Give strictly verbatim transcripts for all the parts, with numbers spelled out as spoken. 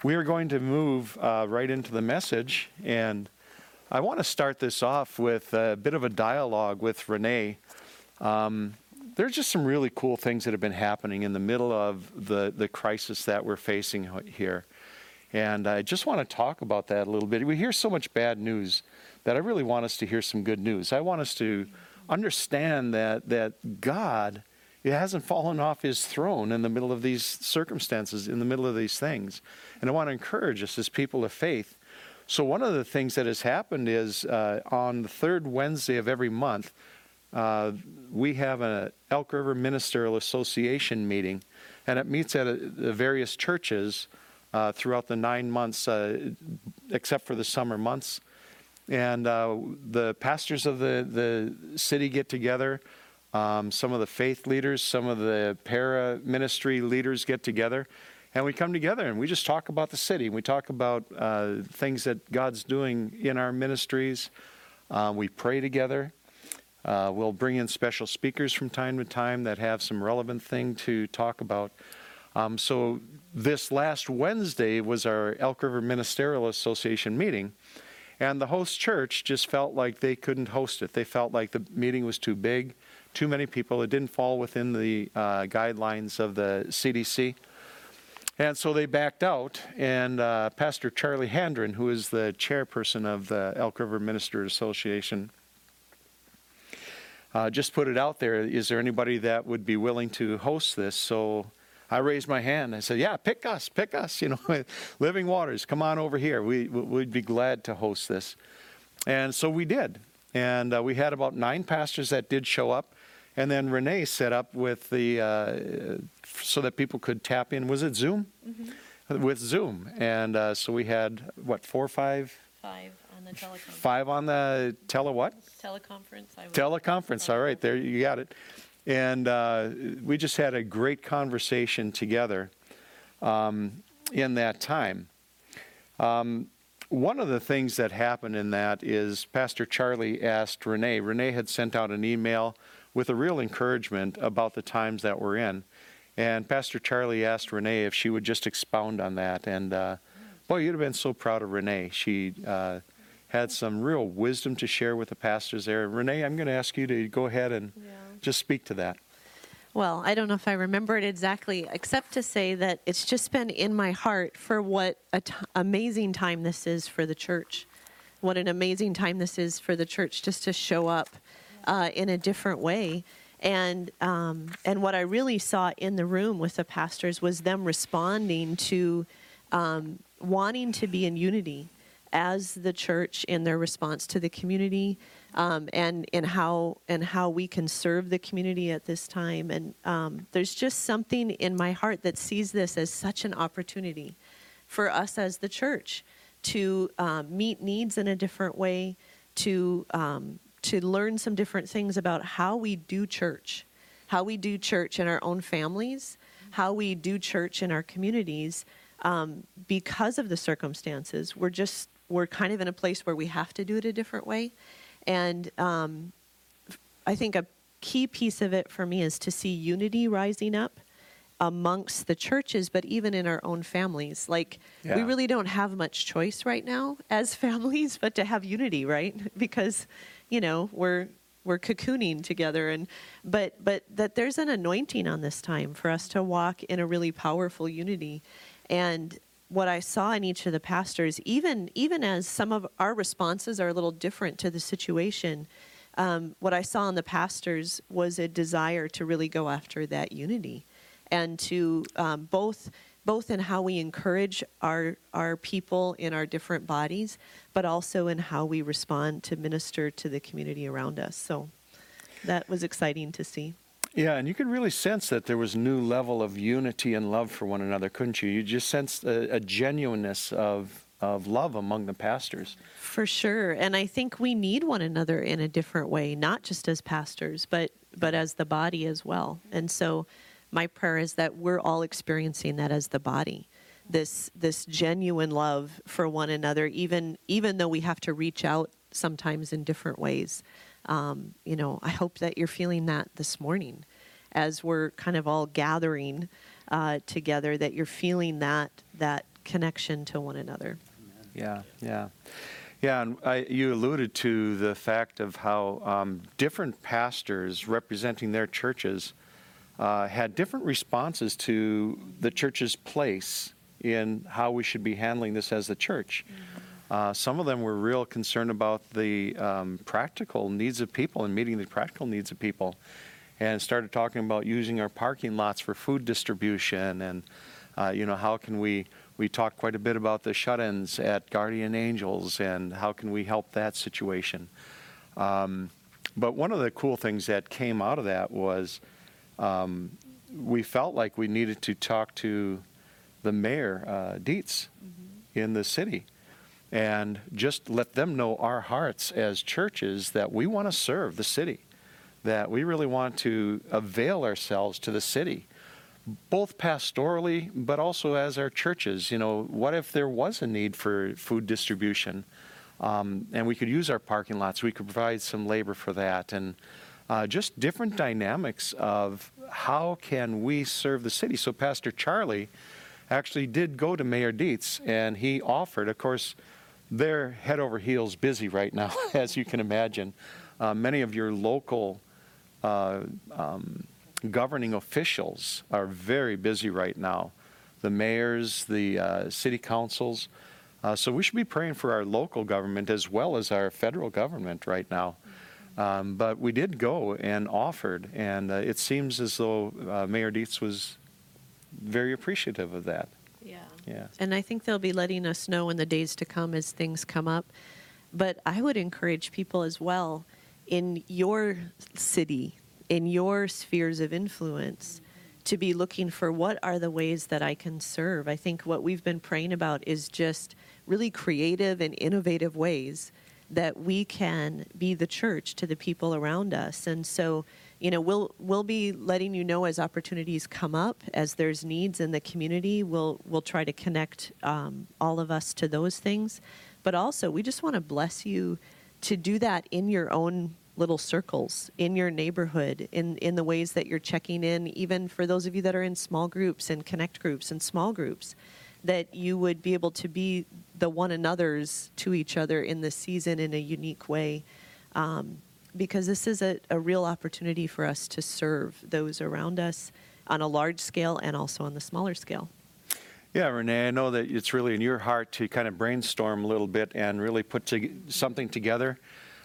We are going to move uh, right into the message, and I want to start this off with a bit of a dialogue with Renee. Um, there's just some really cool things that have been happening in the middle of the, the crisis that we're facing here. And I just want to talk about that a little bit. We hear so much bad news that I really want us to hear some good news. I want us to understand that that God, it hasn't fallen off his throne in the middle of these circumstances, in the middle of these things. And I want to encourage us as people of faith. So one of the things that has happened is uh, on the third Wednesday of every month, uh, we have an Elk River Ministerial Association meeting, and it meets at a, the various churches uh, throughout the nine months, uh, except for the summer months. And uh, the pastors of the, the city get together. Um, some of the faith leaders, some of the para-ministry leaders get together. And we come together and we just talk about the city. We talk about uh, things that God's doing in our ministries. Uh, we pray together. Uh, we'll bring in special speakers from time to time that have some relevant thing to talk about. Um, so this last Wednesday was our Elk River Ministerial Association meeting. And the host church just felt like they couldn't host it. They felt like the meeting was too big, too many people. It didn't fall within the uh, guidelines of the C D C. And so they backed out, and uh, Pastor Charlie Handren, who is the chairperson of the Elk River Ministers Association, uh, just put it out there, is there anybody that would be willing to host this? So I raised my hand. I said, yeah, pick us, pick us, you know, Living Waters, come on over here. We, we'd be glad to host this. And so we did. And uh, we had about nine pastors that did show up. And then Renee set up with the, uh, so that people could tap in. Was it Zoom? Mm-hmm. With Zoom. And uh, so we had, what, four or five? Five on the teleconference. Five on the tele what? Teleconference. I Teleconference. All right, there you got it. And uh, we just had a great conversation together um, in that time. Um, one of the things that happened in that is Pastor Charlie asked Renee. Renee had sent out an email with a real encouragement about the times that we're in. And Pastor Charlie asked Renee if she would just expound on that. And uh, boy, you'd have been so proud of Renee. She uh, had some real wisdom to share with the pastors there. Renee, I'm going to ask you to go ahead and yeah. just speak to that. Well, I don't know if I remember it exactly, except to say that it's just been in my heart for what an t- amazing time this is for the church. What an amazing time this is for the church just to show up uh, in a different way. And um, and what I really saw in the room with the pastors was them responding to um, wanting to be in unity as the church in their response to the community, um, and and how and how we can serve the community at this time. And um, there's just something in my heart that sees this as such an opportunity for us as the church to um, meet needs in a different way, to um, to learn some different things about how we do church, how we do church in our own families, how we do church in our communities. Um, because of the circumstances, we're just we're kind of in a place where we have to do it a different way. And um, I think a key piece of it for me is to see unity rising up amongst the churches, but even in our own families. Like, yeah. we really don't have much choice right now as families, but to have unity, right? Because, you know, we're we're cocooning together, and but but that there's an anointing on this time for us to walk in a really powerful unity. And what I saw in each of the pastors, even even as some of our responses are a little different to the situation, um, what I saw in the pastors was a desire to really go after that unity, and to um, both both in how we encourage our our people in our different bodies, but also in how we respond to minister to the community around us. So that was exciting to see. Yeah, and you could really sense that there was a new level of unity and love for one another, couldn't you? You just sensed a, a genuineness of of love among the pastors. For sure. And I think we need one another in a different way, not just as pastors, but but as the body as well. And so my prayer is that we're all experiencing that as the body, this this genuine love for one another, even even though we have to reach out sometimes in different ways. Um, you know, I hope that you're feeling that this morning as we're kind of all gathering uh, together, that you're feeling that that connection to one another. Yeah, yeah. Yeah, and I, you alluded to the fact of how um, different pastors representing their churches uh, had different responses to the church's place in how we should be handling this as a church. Mm-hmm. Uh, some of them were real concerned about the um, practical needs of people and meeting the practical needs of people, and started talking about using our parking lots for food distribution, and uh, you know, how can we We talked quite a bit about the shut-ins at Guardian Angels and how can we help that situation. Um, but one of the cool things that came out of that was um, we felt like we needed to talk to the mayor, uh, Dietz, mm-hmm. in the city, and just let them know our hearts as churches that we want to serve the city, that we really want to avail ourselves to the city, both pastorally, but also as our churches. You know, what if there was a need for food distribution, um, and we could use our parking lots? We could provide some labor for that, and uh, just different dynamics of how can we serve the city. So Pastor Charlie actually did go to Mayor Dietz, and he offered. Of course, they're head over heels busy right now, as you can imagine. Uh, many of your local uh, um, governing officials are very busy right now. The mayors, the uh, city councils. Uh, so we should be praying for our local government as well as our federal government right now. Um, but we did go and offered, and uh, it seems as though uh, Mayor Dietz was very appreciative of that. Yeah. Yeah. And I think they'll be letting us know in the days to come as things come up. But I would encourage people as well in your city, in your spheres of influence, to be looking for what are the ways that I can serve. I think what we've been praying about is just really creative and innovative ways that we can be the church to the people around us. And so, you know, we'll we'll be letting you know as opportunities come up, as there's needs in the community. We'll we'll try to connect um, all of us to those things. But also, we just want to bless you to do that in your own little circles, in your neighborhood, in, in the ways that you're checking in, even for those of you that are in small groups and connect groups and small groups, that you would be able to be the one another's to each other in this season in a unique way. Um, because this is a, a real opportunity for us to serve those around us on a large scale and also on the smaller scale. Yeah, Renee, I know that it's really in your heart to kind of brainstorm a little bit and really put to, something together.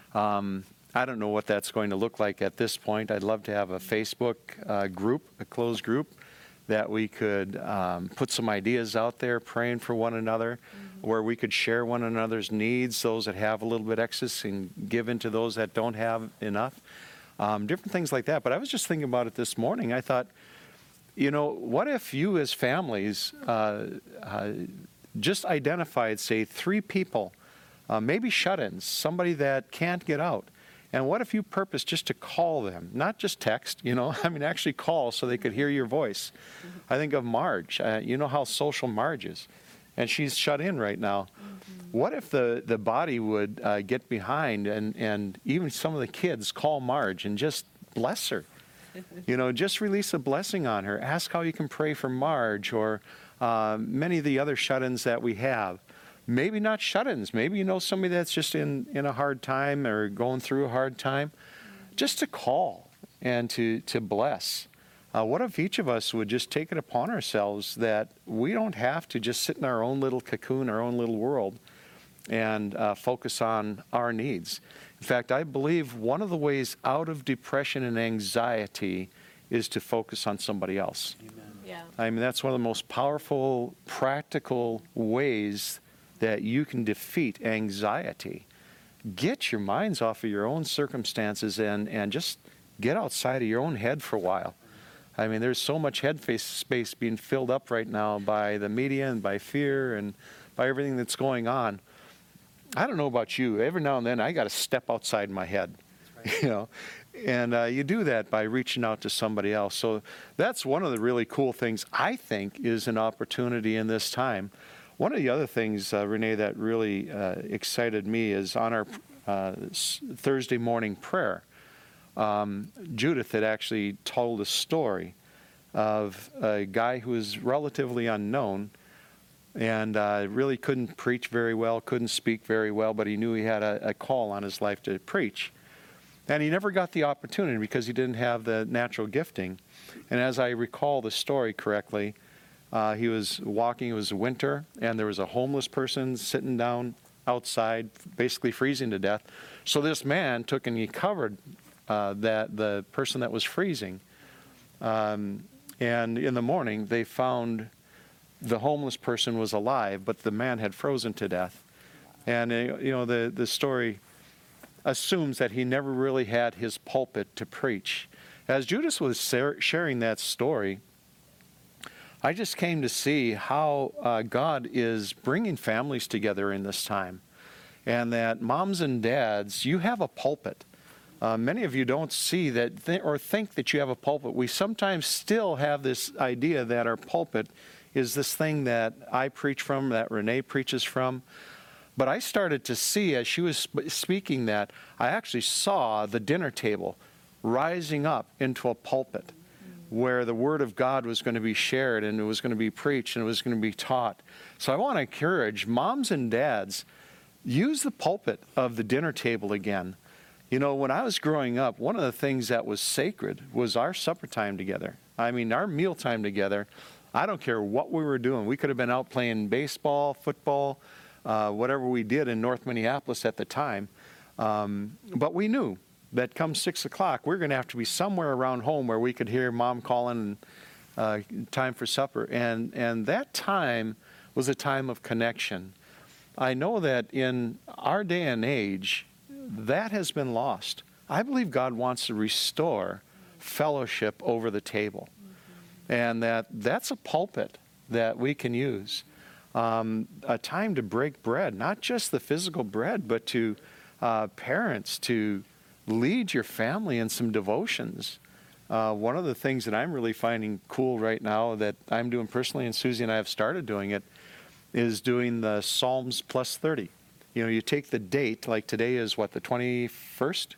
Um, I don't know what that's going to look like at this point. I'd love to have a Facebook uh, group, a closed group, that we could um, put some ideas out there, praying for one another, mm-hmm. where we could share one another's needs, those that have a little bit excess, and give into those that don't have enough, um, different things like that. But I was just thinking about it this morning. I thought, you know, what if you as families uh, uh, just identified, say, three people, uh, maybe shut-ins, somebody that can't get out. And what if you purpose just to call them, not just text, you know, I mean, actually call so they could hear your voice. Mm-hmm. I think of Marge. Uh, you know how social Marge is, and she's shut in right now. Mm-hmm. What if the, the body would uh, get behind and, and even some of the kids call Marge and just bless her? You know, just release a blessing on her. Ask how you can pray for Marge, or uh, many of the other shut-ins that we have. Maybe not shut-ins. Maybe you know somebody that's just in, in a hard time or going through a hard time. Just to call and to, to bless. Uh, what if each of us would just take it upon ourselves that we don't have to just sit in our own little cocoon, our own little world, and uh, focus on our needs. In fact, I believe one of the ways out of depression and anxiety is to focus on somebody else. Amen. Yeah. I mean, that's one of the most powerful, practical ways that you can defeat anxiety. Get your minds off of your own circumstances and, and just get outside of your own head for a while. I mean, there's so much head face space being filled up right now by the media and by fear and by everything that's going on. I don't know about you. Every now and then I got to step outside my head, you know, and uh, you do that by reaching out to somebody else. So that's one of the really cool things I think is an opportunity in this time. One of the other things, uh, Renee, that really uh, excited me is on our uh, Thursday morning prayer, um, Judith had actually told a story of a guy who was relatively unknown and uh, really couldn't preach very well, couldn't speak very well, but he knew he had a, a call on his life to preach. And he never got the opportunity because he didn't have the natural gifting. And as I recall the story correctly, uh, he was walking, it was winter, and there was a homeless person sitting down outside, basically freezing to death. So this man took and he covered uh, that the person that was freezing. Um, and in the morning, they found the homeless person was alive, but the man had frozen to death. And, uh, you know, the, the story assumes that he never really had his pulpit to preach. As Judas was sharing that story, I just came to see how uh, God is bringing families together in this time. And that moms and dads, you have a pulpit. Uh, many of you don't see that th- or think that you have a pulpit. We sometimes still have this idea that our pulpit is this thing that I preach from, that Renee preaches from. But I started to see, as she was sp- speaking that, I actually saw the dinner table rising up into a pulpit where the Word of God was going to be shared and it was going to be preached and it was going to be taught. So I want to encourage moms and dads, use the pulpit of the dinner table again. You know, when I was growing up, one of the things that was sacred was our supper time together. I mean, our meal time together. I don't care what we were doing. We could have been out playing baseball, football, uh, whatever we did in North Minneapolis at the time. Um, but we knew that come six o'clock, we're going to have to be somewhere around home where we could hear Mom calling, uh, time for supper. And, and that time was a time of connection. I know that in our day and age, that has been lost. I believe God wants to restore fellowship over the table. And that that's a pulpit that we can use. Um, a time to break bread, not just the physical bread, but to uh, parents to lead your family in some devotions. Uh, one of the things that I'm really finding cool right now that I'm doing personally, and Susie and I have started doing it, is doing the Psalms plus thirty. You know, you take the date, like today is what, the twenty-first?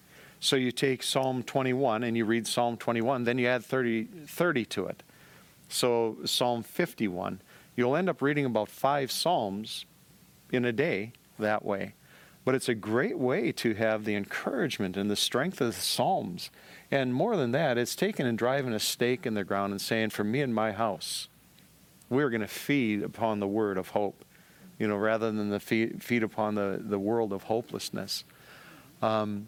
So you take Psalm twenty-one and you read Psalm twenty-one, then you add thirty, thirty to it. So Psalm fifty-one. You'll end up reading about five Psalms in a day that way. But it's a great way to have the encouragement and the strength of the Psalms. And more than that, it's taking and driving a stake in the ground and saying, for me and my house, we're going to feed upon the word of hope, you know, rather than the feed, feed upon the, the world of hopelessness. Um,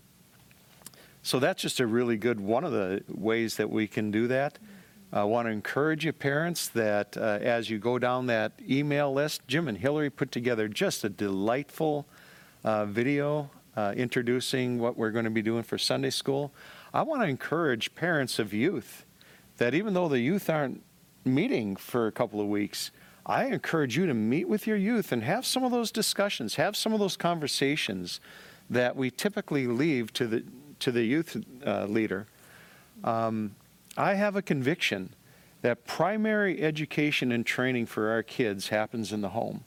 so that's just a really good, one of the ways that we can do that. I want to encourage you, parents, that uh, as you go down that email list, Jim and Hillary put together just a delightful uh, video uh, introducing what we're going to be doing for Sunday school. I want to encourage parents of youth that even though the youth aren't meeting for a couple of weeks, I encourage you to meet with your youth and have some of those discussions, have some of those conversations that we typically leave to the to the youth uh, leader. Um, I have a conviction that primary education and training for our kids happens in the home.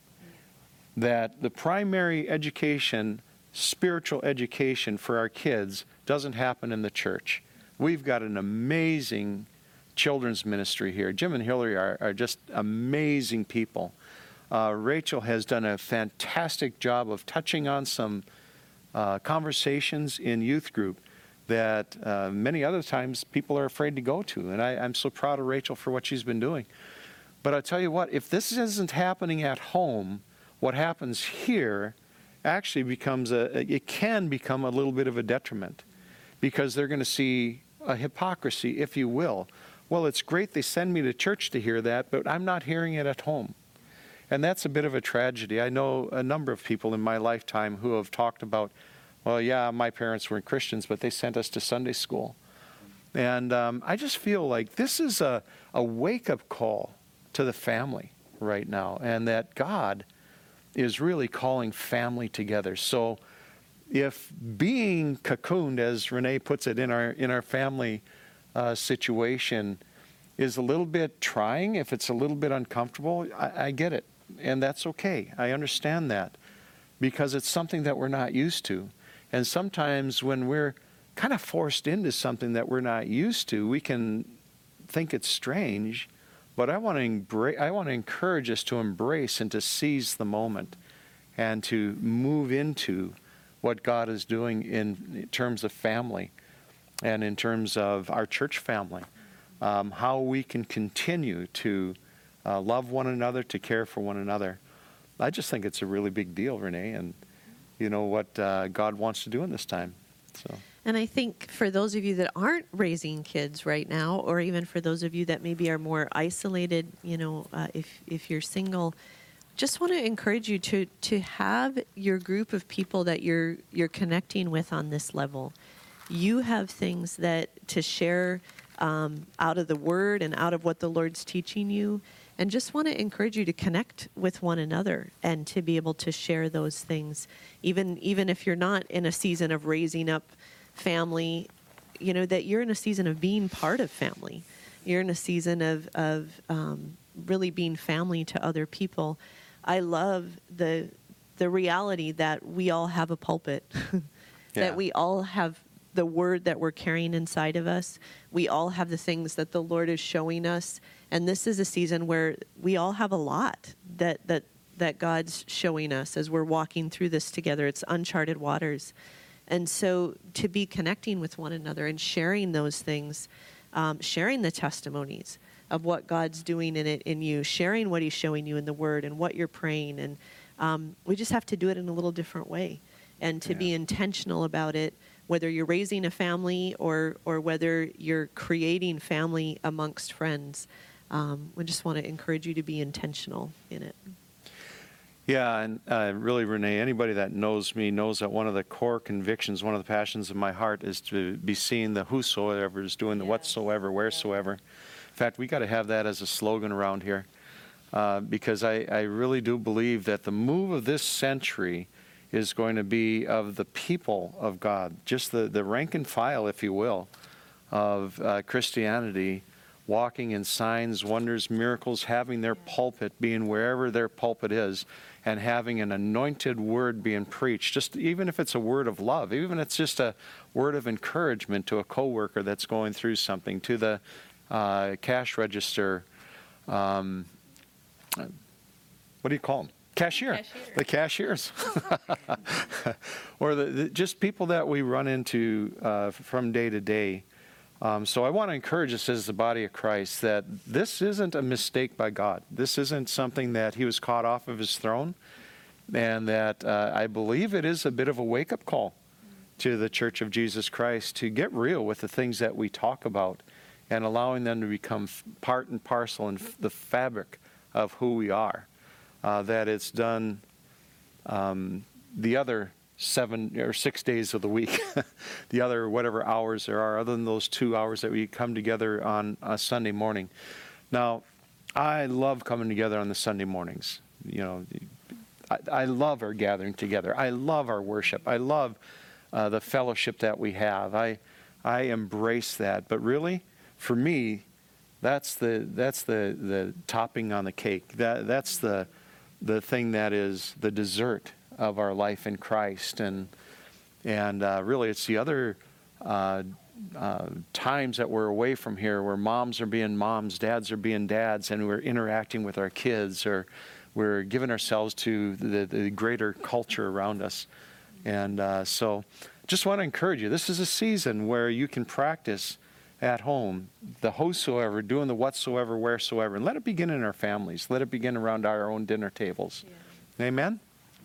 That the primary education, spiritual education for our kids doesn't happen in the church. We've got an amazing children's ministry here. Jim and Hillary are, are just amazing people. Uh, Rachel has done a fantastic job of touching on some uh, conversations in youth group that uh, many other times people are afraid to go to. And I, I'm so proud of Rachel for what she's been doing. But I tell you what, if this isn't happening at home, what happens here actually becomes a, it can become a little bit of a detriment, because they're going to see a hypocrisy, if you will. Well, it's great they send me to church to hear that, but I'm not hearing it at home. And that's a bit of a tragedy. I know a number of people in my lifetime who have talked about, well, yeah, my parents weren't Christians, but they sent us to Sunday school. And um, I just feel like this is a, a wake-up call to the family right now, and that God is really calling family together. So if being cocooned, as Renee puts it, in our in our family uh, situation is a little bit trying, if it's a little bit uncomfortable, I, I get it. And that's okay. I understand that, because it's something that we're not used to. And sometimes when we're kind of forced into something that we're not used to, we can think it's strange. but I want to embrace, I want to encourage us to embrace and to seize the moment and to move into what God is doing in terms of family and in terms of our church family. Um, how we can continue to uh, love one another, to care for one another. I just think it's a really big deal, Renee, and you know what uh, God wants to do in this time. So. And I think for those of you that aren't raising kids right now, or even for those of you that maybe are more isolated, you know, uh, if if you're single, just want to encourage you to to have your group of people that you're you're connecting with on this level. You have things that to share um, out of the Word and out of what the Lord's teaching you, and just want to encourage you to connect with one another and to be able to share those things, even even if you're not in a season of raising up family, you know, that you're in a season of being part of family. You're in a season of, of um, really being family to other people. I love the the reality that we all have a pulpit, that Yeah. we all have the Word that we're carrying inside of us. We all have the things that the Lord is showing us. And this is a season where we all have a lot that that that God's showing us as we're walking through this together. It's uncharted waters. And so to be connecting with one another and sharing those things, um, sharing the testimonies of what God's doing in it in you, sharing what he's showing you in the Word and what you're praying. And um, we just have to do it in a little different way and to Yeah. be intentional about it, whether you're raising a family or, or whether you're creating family amongst friends. Um, we just want to encourage you to be intentional in it. Yeah, and uh, really, Renee, anybody that knows me knows that one of the core convictions, one of the passions of my heart is to be seeing the whosoever is doing the Yes. whatsoever, wheresoever. In fact, we got to have that as a slogan around here uh, because I, I really do believe that the move of this century is going to be of the people of God, just the, the rank and file, if you will, of uh, Christianity, walking in signs, wonders, miracles, having their pulpit being wherever their pulpit is, and having an anointed word being preached, just even if it's a word of love, even if it's just a word of encouragement to a coworker that's going through something, to the uh, cash register, um, what do you call them? Cashier. Cashier. The cashiers. Or the, the, just people that we run into uh, from day to day. Um, so I want to encourage us as the body of Christ that this isn't a mistake by God. This isn't something that he was caught off of his throne, and that uh, I believe it is a bit of a wake-up call to the Church of Jesus Christ to get real with the things that we talk about and allowing them to become f- part and parcel in f- the fabric of who we are. Uh, that it's done um, the other seven or six days of the week, the other whatever hours there are, other than those two hours that we come together on a Sunday morning. Now, I love coming together on the Sunday mornings. You know, I, I love our gathering together. I love our worship. I love uh, the fellowship that we have. I I embrace that. But really, for me, that's the that's the the topping on the cake. That that's the the thing that is the dessert of our life in Christ. And and uh, really it's the other uh, uh, times that we're away from here where moms are being moms, dads are being dads, and we're interacting with our kids, or we're giving ourselves to the, the greater culture around us. And uh, so just want to encourage you, this is a season where you can practice at home the whosoever, doing the whatsoever, wheresoever, and let it begin in our families. Let it begin around our own dinner tables. Yeah. Amen?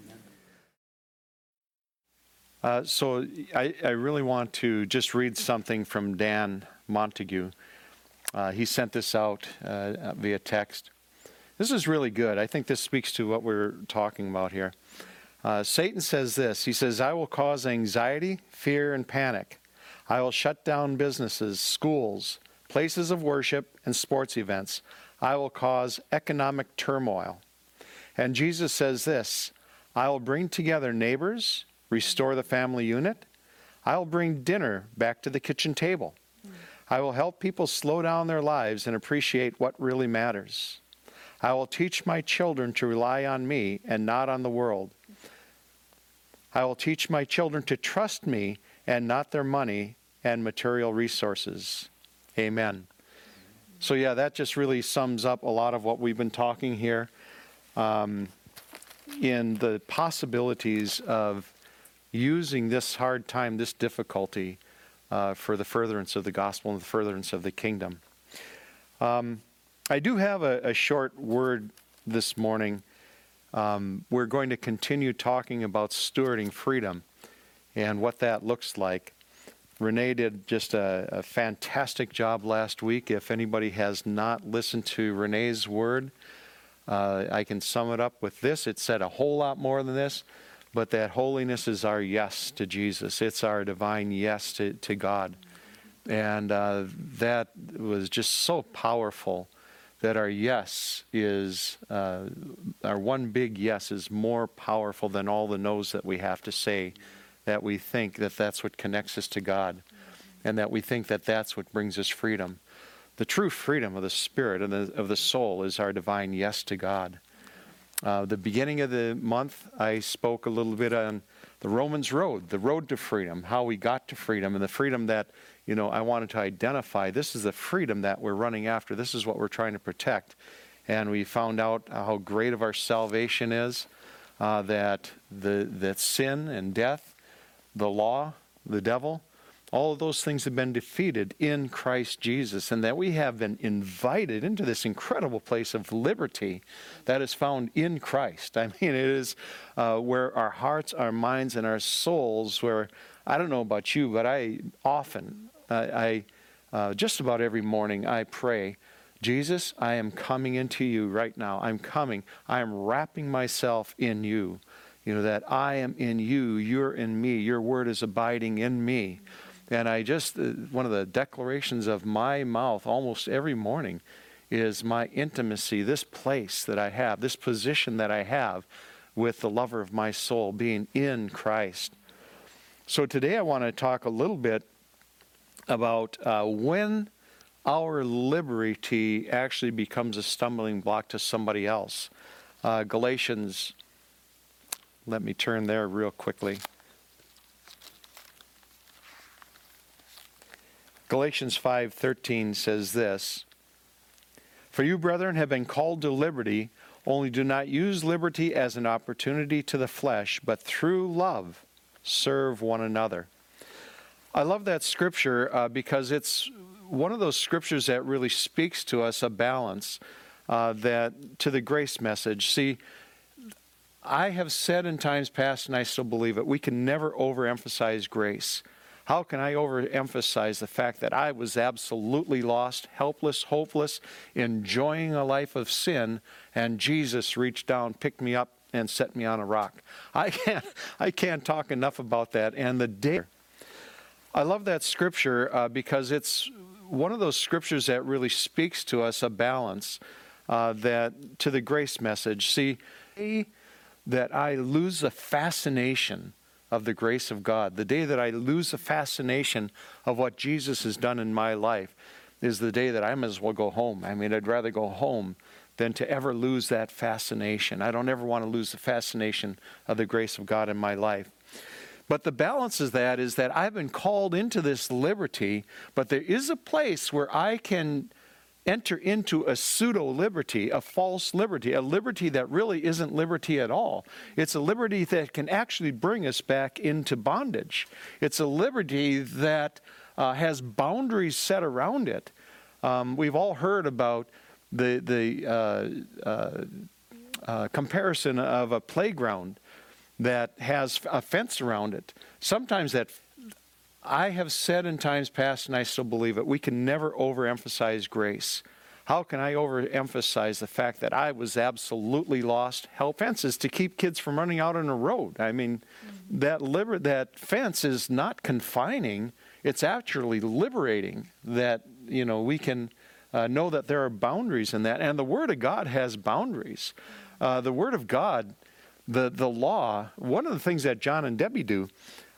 Uh, so I, I really want to just read something from Dan Montague. Uh, he sent this out uh, via text. This is really good. I think this speaks to what we're talking about here. Uh, Satan says this. He says, I will cause anxiety, fear, and panic. I will shut down businesses, schools, places of worship, and sports events. I will cause economic turmoil. And Jesus says this, I will bring together neighbors, restore the family unit. I will bring dinner back to the kitchen table. I will help people slow down their lives and appreciate what really matters. I will teach my children to rely on me and not on the world. I will teach my children to trust me and not their money and material resources. Amen. So yeah, that just really sums up a lot of what we've been talking here um, in the possibilities of using this hard time, this difficulty, uh, for the furtherance of the gospel and the furtherance of the kingdom. Um, I do have a, a short word this morning. Um, we're going to continue talking about stewarding freedom and what that looks like. Renee did just a, a fantastic job last week. If anybody has not listened to Renee's word, uh, I can sum it up with this. It said a whole lot more than this, but that holiness is our yes to Jesus. It's our divine yes to, to God. And uh, that was just so powerful that our yes is, uh, our one big yes is more powerful than all the no's that we have to say, that we think that that's what connects us to God, and that we think that that's what brings us freedom. The true freedom of the spirit and the, of the soul is our divine yes to God. Uh, the beginning of the month, I spoke a little bit on the Romans road, the road to freedom, how we got to freedom, and the freedom that, you know, I wanted to identify. This is the freedom that we're running after. This is what we're trying to protect. And we found out how great of our salvation is, uh, that the that sin and death, the law, the devil, all of those things have been defeated in Christ Jesus, and that we have been invited into this incredible place of liberty that is found in Christ. I mean, it is uh, where our hearts, our minds, and our souls, where, I don't know about you, but I often, I, I uh, just about every morning, I pray, Jesus, I am coming into you right now. I'm coming. I am wrapping myself in you. You know, that I am in you, you're in me, your word is abiding in me. And I just, uh, one of the declarations of my mouth almost every morning is my intimacy, this place that I have, this position that I have with the lover of my soul, being in Christ. So today I want to talk a little bit about uh, when our liberty actually becomes a stumbling block to somebody else. Uh, Galatians, let me turn there real quickly. Galatians five thirteen says this, "For you, brethren, have been called to liberty, only do not use liberty as an opportunity to the flesh, but through love serve one another." I love that scripture uh, because it's one of those scriptures that really speaks to us a balance uh, that to the grace message. See, I have said in times past, and I still believe it, we can never overemphasize grace. How can I overemphasize the fact that I was absolutely lost, helpless, hopeless, enjoying a life of sin, and Jesus reached down, picked me up, and set me on a rock? I can't, I can't talk enough about that. And the day, I love that scripture uh, because it's one of those scriptures that really speaks to us a balance uh, that to the grace message. See, that I lose the fascination of the grace of God, the day that I lose the fascination of what Jesus has done in my life, is the day that I might as well go home. I mean, I'd rather go home than to ever lose that fascination. I don't ever want to lose the fascination of the grace of God in my life. But the balance of that is that I've been called into this liberty, but there is a place where I can enter into a pseudo-liberty, a false liberty, a liberty that really isn't liberty at all. It's a liberty that can actually bring us back into bondage. It's a liberty that uh, has boundaries set around it. Um, we've all heard about the, the uh, uh, uh, comparison of a playground that has a fence around it. Sometimes that I have said in times past, and I still believe it, we can never overemphasize grace. How can I overemphasize the fact that I was absolutely lost? Help fences to keep kids from running out on the road. I mean, mm-hmm. that liber- that fence is not confining. It's actually liberating that, you know, we can uh, know that there are boundaries in that. And the Word of God has boundaries. Uh, the Word of God, the, the law, one of the things that John and Debbie do,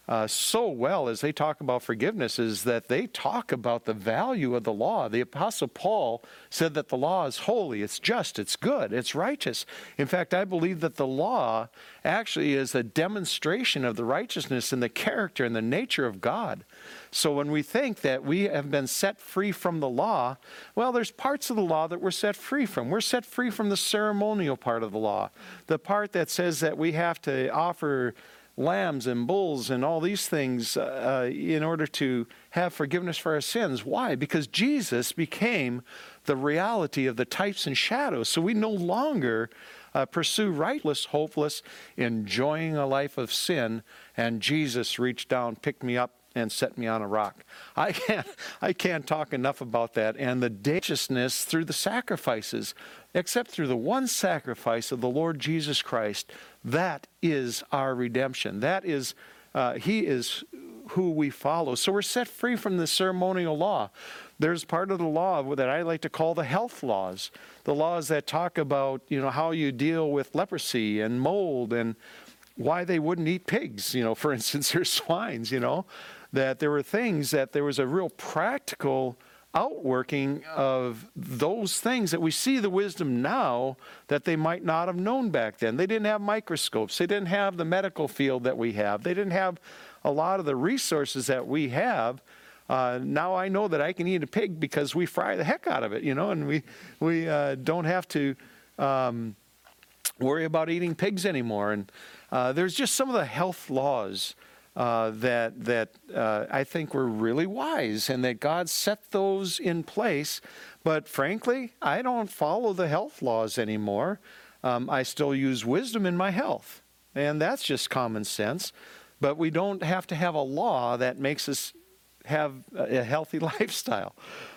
uh, so well as they talk about forgiveness is that they talk about the value of the law. The Apostle Paul said that the law is holy, it's just, it's good, it's righteous. In fact, I believe that the law actually is a demonstration of the righteousness and the character and the nature of God. So when we think that we have been set free from the law, well, there's parts of the law that we're set free from. We're set free from the ceremonial part of the law, the part that says that we have to offer lambs and bulls and all these things uh, in order to have forgiveness for our sins. Why? Because Jesus became the reality of the types and shadows. So we no longer uh, pursue rightless, hopeless, enjoying a life of sin, and Jesus reached down, picked me up, and set me on a rock. I can't, I can't talk enough about that, and the dangerousness through the sacrifices, except through the one sacrifice of the Lord Jesus Christ. That is our redemption. That is, uh, He is who we follow. So we're set free from the ceremonial law. There's part of the law that I like to call the health laws, the laws that talk about, you know, how you deal with leprosy and mold and why they wouldn't eat pigs, you know, for instance, or swines, you know, that there were things that there was a real practical outworking of those things that we see the wisdom now that they might not have known back then. They didn't have microscopes. They didn't have the medical field that we have. They didn't have a lot of the resources that we have. Uh, now I know that I can eat a pig because we fry the heck out of it, you know, and we, we uh, don't have to um, worry about eating pigs anymore. And uh, there's just some of the health laws Uh, that that uh, I think were really wise, and that God set those in place. But frankly, I don't follow the health laws anymore. Um, I still use wisdom in my health, and that's just common sense. But we don't have to have a law that makes us have a healthy lifestyle.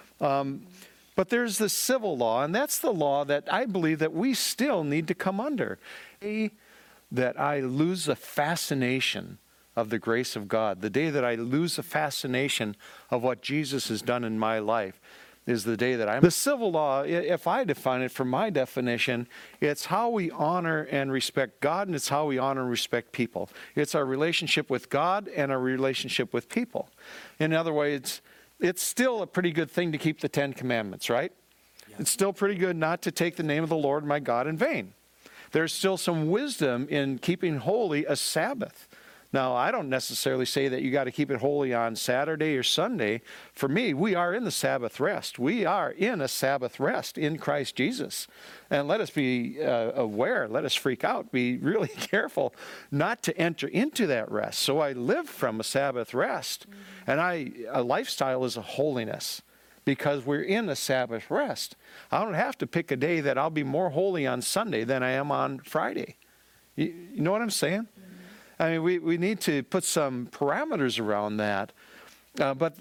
Um, but there's the civil law, and that's the law that I believe that we still need to come under. That I lose the fascination of the grace of God. The day that I lose the fascination of what Jesus has done in my life is the day that I'm... The civil law, if I define it from my definition, it's how we honor and respect God, and it's how we honor and respect people. It's our relationship with God and our relationship with people. In other words, it's still a pretty good thing to keep the Ten Commandments, right? Yeah. It's still pretty good not to take the name of the Lord my God in vain. There's still some wisdom in keeping holy a Sabbath. Now, I don't necessarily say that you got to keep it holy on Saturday or Sunday. For me, we are in the Sabbath rest. We are in a Sabbath rest in Christ Jesus. And let us be uh, aware, let us freak out, be really careful not to enter into that rest. So I live from a Sabbath rest. Mm-hmm. And I a lifestyle is a holiness because we're in a Sabbath rest. I don't have to pick a day that I'll be more holy on Sunday than I am on Friday. You, you know what I'm saying? I mean, we, we need to put some parameters around that. Uh, but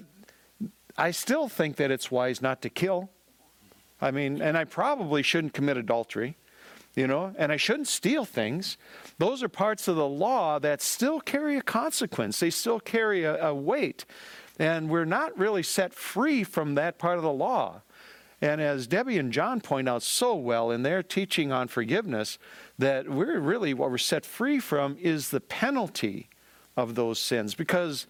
I still think that it's wise not to kill. I mean, and I probably shouldn't commit adultery, you know, and I shouldn't steal things. Those are parts of the law that still carry a consequence. They still carry a, a weight. And we're not really set free from that part of the law. And as Debbie and John point out so well in their teaching on forgiveness, that we're really, what we're set free from is the penalty of those sins. Because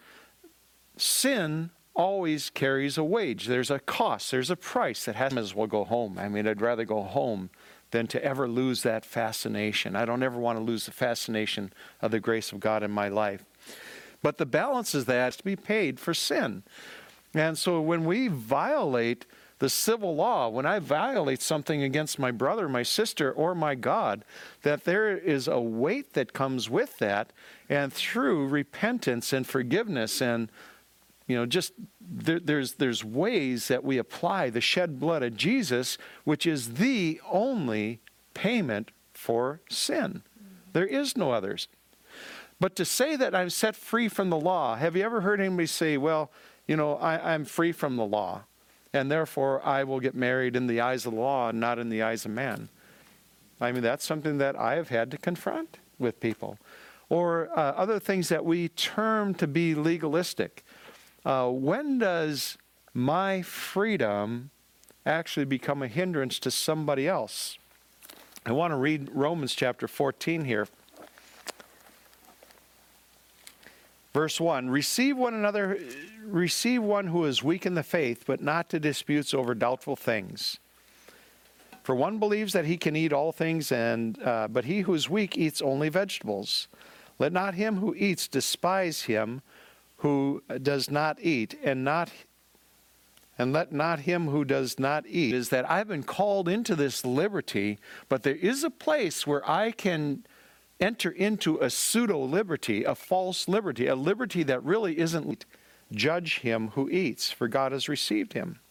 sin always carries a wage. There's a cost. There's a price that has, might as well go home. I mean, I'd rather go home than to ever lose that fascination. I don't ever want to lose the fascination of the grace of God in my life. But the balance is that has to be paid for sin. And so when we violate the civil law, when I violate something against my brother, my sister, or my God, that there is a weight that comes with that, and through repentance and forgiveness and, you know, just there, there's there's ways that we apply the shed blood of Jesus, which is the only payment for sin. There is no others. But to say that I'm set free from the law, have you ever heard anybody say, well, you know, I, I'm free from the law, and therefore I will get married in the eyes of the law and not in the eyes of man? I mean, that's something that I have had to confront with people. Or uh, other things that we term to be legalistic. Uh, when does my freedom actually become a hindrance to somebody else? I want to read Romans chapter fourteen here. Verse one, receive one another, receive one who is weak in the faith, but not to disputes over doubtful things. For one believes that he can eat all things, and uh, but he who is weak eats only vegetables. Let not him who eats despise him who does not eat, and not and let not him who does not eat. Is that I've been called into this liberty, but there is a place where I can enter into a pseudo-liberty, a false liberty, a liberty that really isn't. Judge him who eats, for God has received him.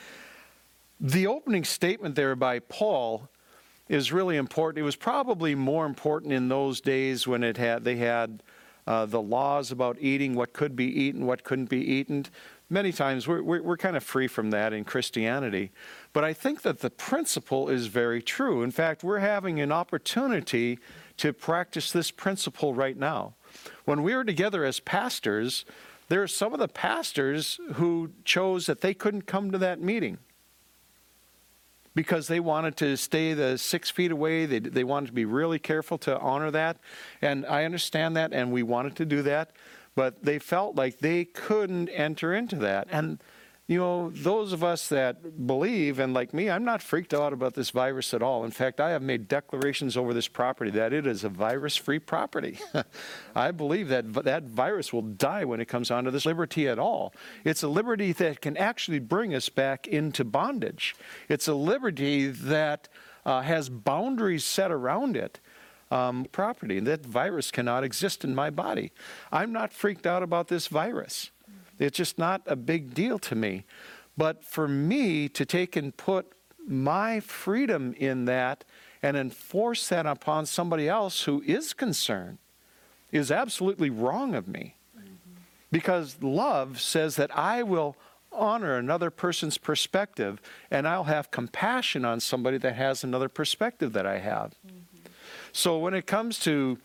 The opening statement there by Paul is really important. It was probably more important in those days when it had they had uh, the laws about eating, what could be eaten, what couldn't be eaten. Many times we're, we're, we're kind of free from that in Christianity. But I think that the principle is very true. In fact, we're having an opportunity to practice this principle right now. When we were together as pastors, there are some of the pastors who chose that they couldn't come to that meeting because they wanted to stay the six feet away. They, they wanted to be really careful to honor that. And I understand that, and we wanted to do that. But they felt like they couldn't enter into that. And, you know, those of us that believe, and like me, I'm not freaked out about this virus at all. In fact, I have made declarations over this property that it is a virus-free property. I believe that that virus will die when it comes onto this liberty at all. It's a liberty that can actually bring us back into bondage. It's a liberty that uh, has boundaries set around it. Um, property. That virus cannot exist in my body. I'm not freaked out about this virus. It's just not a big deal to me. But for me to take and put my freedom in that and enforce that upon somebody else who is concerned is absolutely wrong of me. Mm-hmm. Because love says that I will honor another person's perspective, and I'll have compassion on somebody that has another perspective that I have. Mm-hmm. So when it comes to,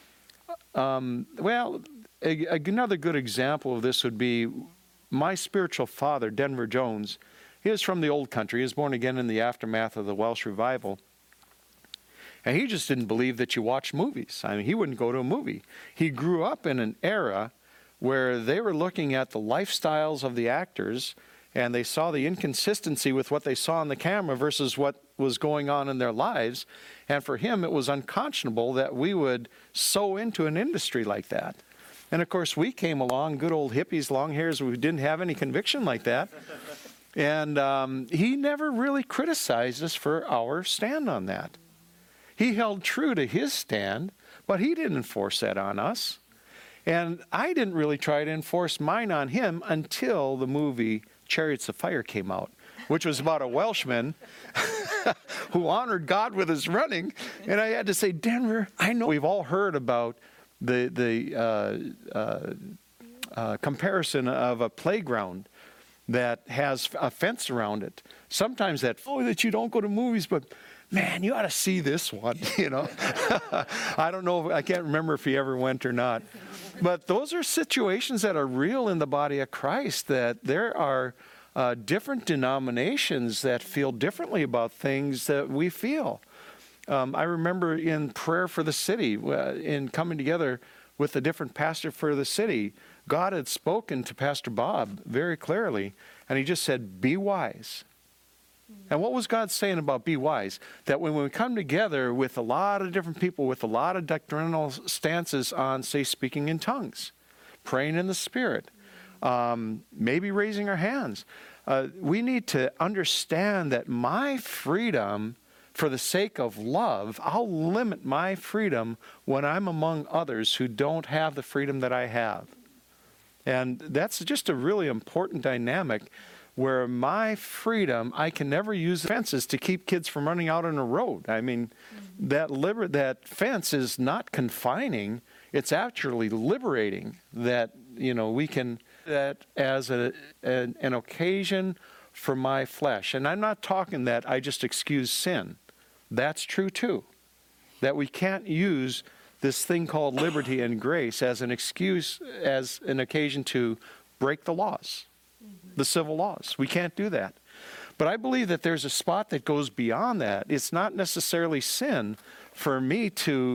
um, well, a, a, another good example of this would be my spiritual father, Denver Jones. He is from the old country. He was born again in the aftermath of the Welsh revival. And he just didn't believe that you watch movies. I mean, he wouldn't go to a movie. He grew up in an era where they were looking at the lifestyles of the actors, and they saw the inconsistency with what they saw on the camera versus what was going on in their lives. And for him, it was unconscionable that we would sow into an industry like that. And of course, we came along, good old hippies, long hairs, we didn't have any conviction like that. And um, he never really criticized us for our stand on that. He held true to his stand, but he didn't enforce that on us. And I didn't really try to enforce mine on him until the movie Chariots of Fire came out, which was about a Welshman who honored God with his running. And I had to say, Denver, I know we've all heard about the the uh, uh, uh, comparison of a playground that has a fence around it. Sometimes that, oh, that you don't go to movies, but man, you ought to see this one, you know. I don't know, I can't remember if he ever went or not. But those are situations that are real in the body of Christ, that there are uh, different denominations that feel differently about things that we feel. Um, I remember in prayer for the city, uh, in coming together with a different pastor for the city, God had spoken to Pastor Bob very clearly, and he just said, be wise. And what was God saying about be wise? That when we come together with a lot of different people with a lot of doctrinal stances on, say, speaking in tongues, praying in the Spirit, um, maybe raising our hands, uh, we need to understand that my freedom, for the sake of love, I'll limit my freedom when I'm among others who don't have the freedom that I have. And that's just a really important dynamic, where my freedom, I can never use fences to keep kids from running out on a road. I mean, mm-hmm. that liber- that fence is not confining, it's actually liberating, that, you know, we can, that as a, an, an occasion for my flesh. And I'm not talking that I just excuse sin. That's true too. That we can't use this thing called liberty and grace as an excuse, as an occasion to break the laws. The civil laws. We can't do that. But I believe that there's a spot that goes beyond that. It's not necessarily sin for me to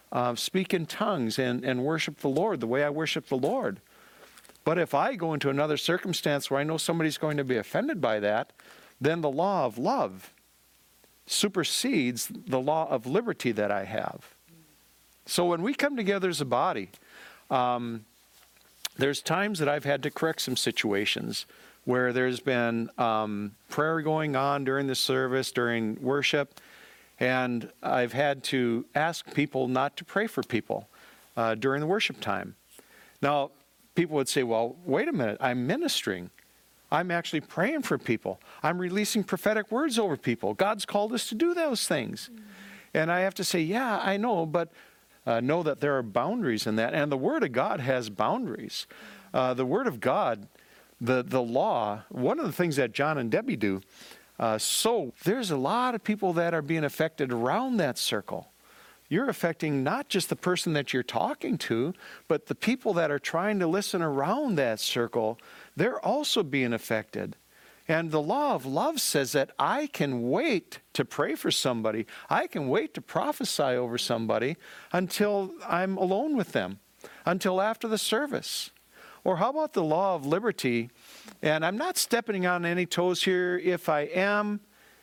uh, speak in tongues and, and worship the Lord the way I worship the Lord. But if I go into another circumstance where I know somebody's going to be offended by that, then the law of love supersedes the law of liberty that I have. So when we come together as a body, um, there's times that I've had to correct some situations where there's been um, prayer going on during the service, during worship, and I've had to ask people not to pray for people uh, during the worship time. Now, people would say, well, wait a minute, I'm ministering. I'm actually praying for people. I'm releasing prophetic words over people. God's called us to do those things. Mm-hmm. And I have to say, yeah, I know, but uh, know that there are boundaries in that. And the Word of God has boundaries. Uh, the Word of God, the, the law, one of the things that John and Debbie do, uh, so there's a lot of people that are being affected around that circle. You're affecting not just the person that you're talking to, but the people that are trying to listen around that circle. They're also being affected. And the law of love says that I can wait to pray for somebody. I can wait to prophesy over somebody until I'm alone with them, until after the service. Or how about the law of liberty? And I'm not stepping on any toes here. If I am,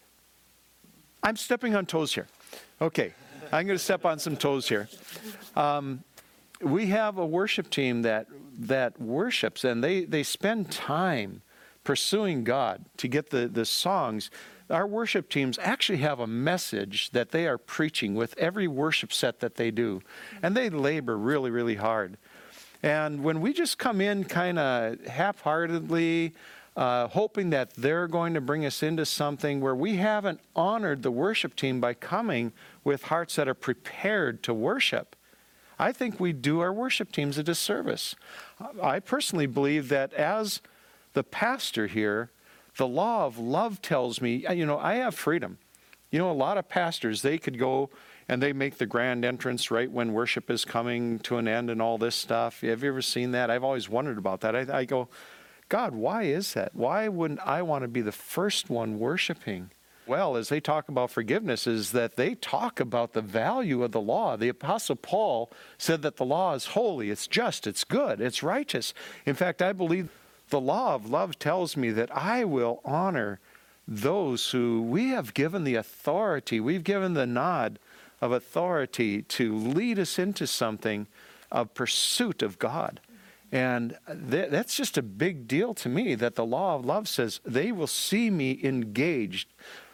I'm stepping on toes here. Okay, I'm going to step on some toes here. Um, we have a worship team that that worships, and they, they spend time pursuing God to get the, the songs. Our worship teams actually have a message that they are preaching with every worship set that they do, and they labor really, really hard. And when we just come in kind of half-heartedly, uh, hoping that they're going to bring us into something where we haven't honored the worship team by coming with hearts that are prepared to worship, I think we do our worship teams a disservice. I personally believe that as the pastor here, the law of love tells me, you know, I have freedom. You know, a lot of pastors, they could go and they make the grand entrance right when worship is coming to an end and all this stuff. Have you ever seen that? I've always wondered about that. I, I go, God, why is that? Why wouldn't I want to be the first one worshiping? Well, as they talk about forgiveness, is that they talk about the value of the law. The Apostle Paul said that the law is holy, it's just, it's good, it's righteous. In fact, I believe the law of love tells me that I will honor those who we have given the authority, we've given the nod of authority to lead us into something of pursuit of God. And th- that's just a big deal to me, that the law of love says they will see me engaged.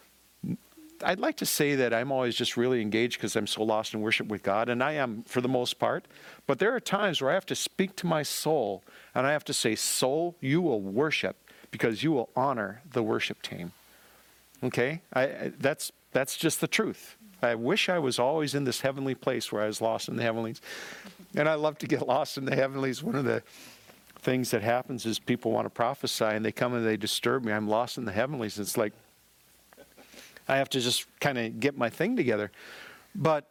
I'd like to say that I'm always just really engaged because I'm so lost in worship with God, and I am for the most part. But there are times where I have to speak to my soul, and I have to say, soul, you will worship because you will honor the worship team. Okay? I, I, that's that's just the truth. I wish I was always in this heavenly place where I was lost in the heavenlies. And I love to get lost in the heavenlies. One of the things that happens is people want to prophesy, and they come and they disturb me. I'm lost in the heavenlies. It's like, I have to just kind of get my thing together. But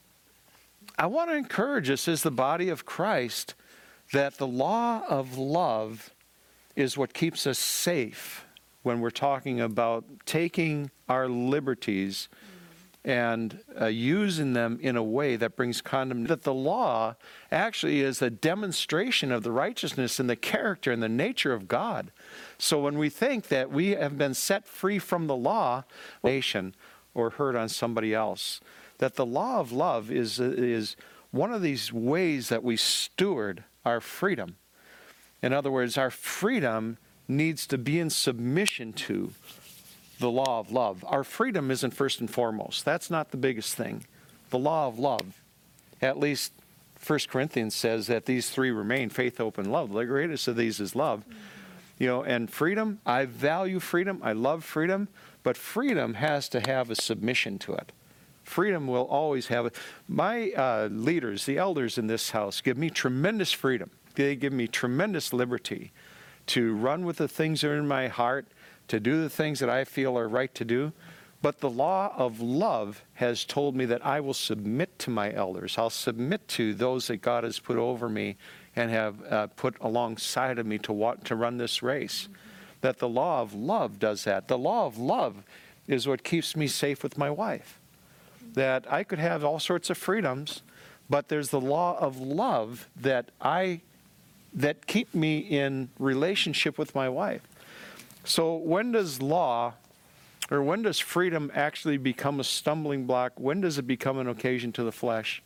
I want to encourage us as the body of Christ that the law of love is what keeps us safe when we're talking about taking our liberties and uh, using them in a way that brings condemnation. That the law actually is a demonstration of the righteousness and the character and the nature of God. So when we think that we have been set free from the law, nation or hurt on somebody else, that the law of love is is one of these ways that we steward our freedom. In other words, our freedom needs to be in submission to the law of love. Our freedom isn't first and foremost. That's not the biggest thing. The law of love. At least First Corinthians says that these three remain: faith, hope, and love. The greatest of these is love. Mm-hmm. You know, and freedom, I value freedom. I love freedom. But freedom has to have a submission to it. Freedom will always have it. My uh, leaders, the elders in this house, give me tremendous freedom. They give me tremendous liberty to run with the things that are in my heart, to do the things that I feel are right to do. But the law of love has told me that I will submit to my elders. I'll submit to those that God has put over me and have uh, put alongside of me to want to run this race. Mm-hmm. That the law of love does that. The law of love is what keeps me safe with my wife. That I could have all sorts of freedoms, but there's the law of love that I that keep me in relationship with my wife. So when does law, or when does freedom actually become a stumbling block? When does it become an occasion to the flesh?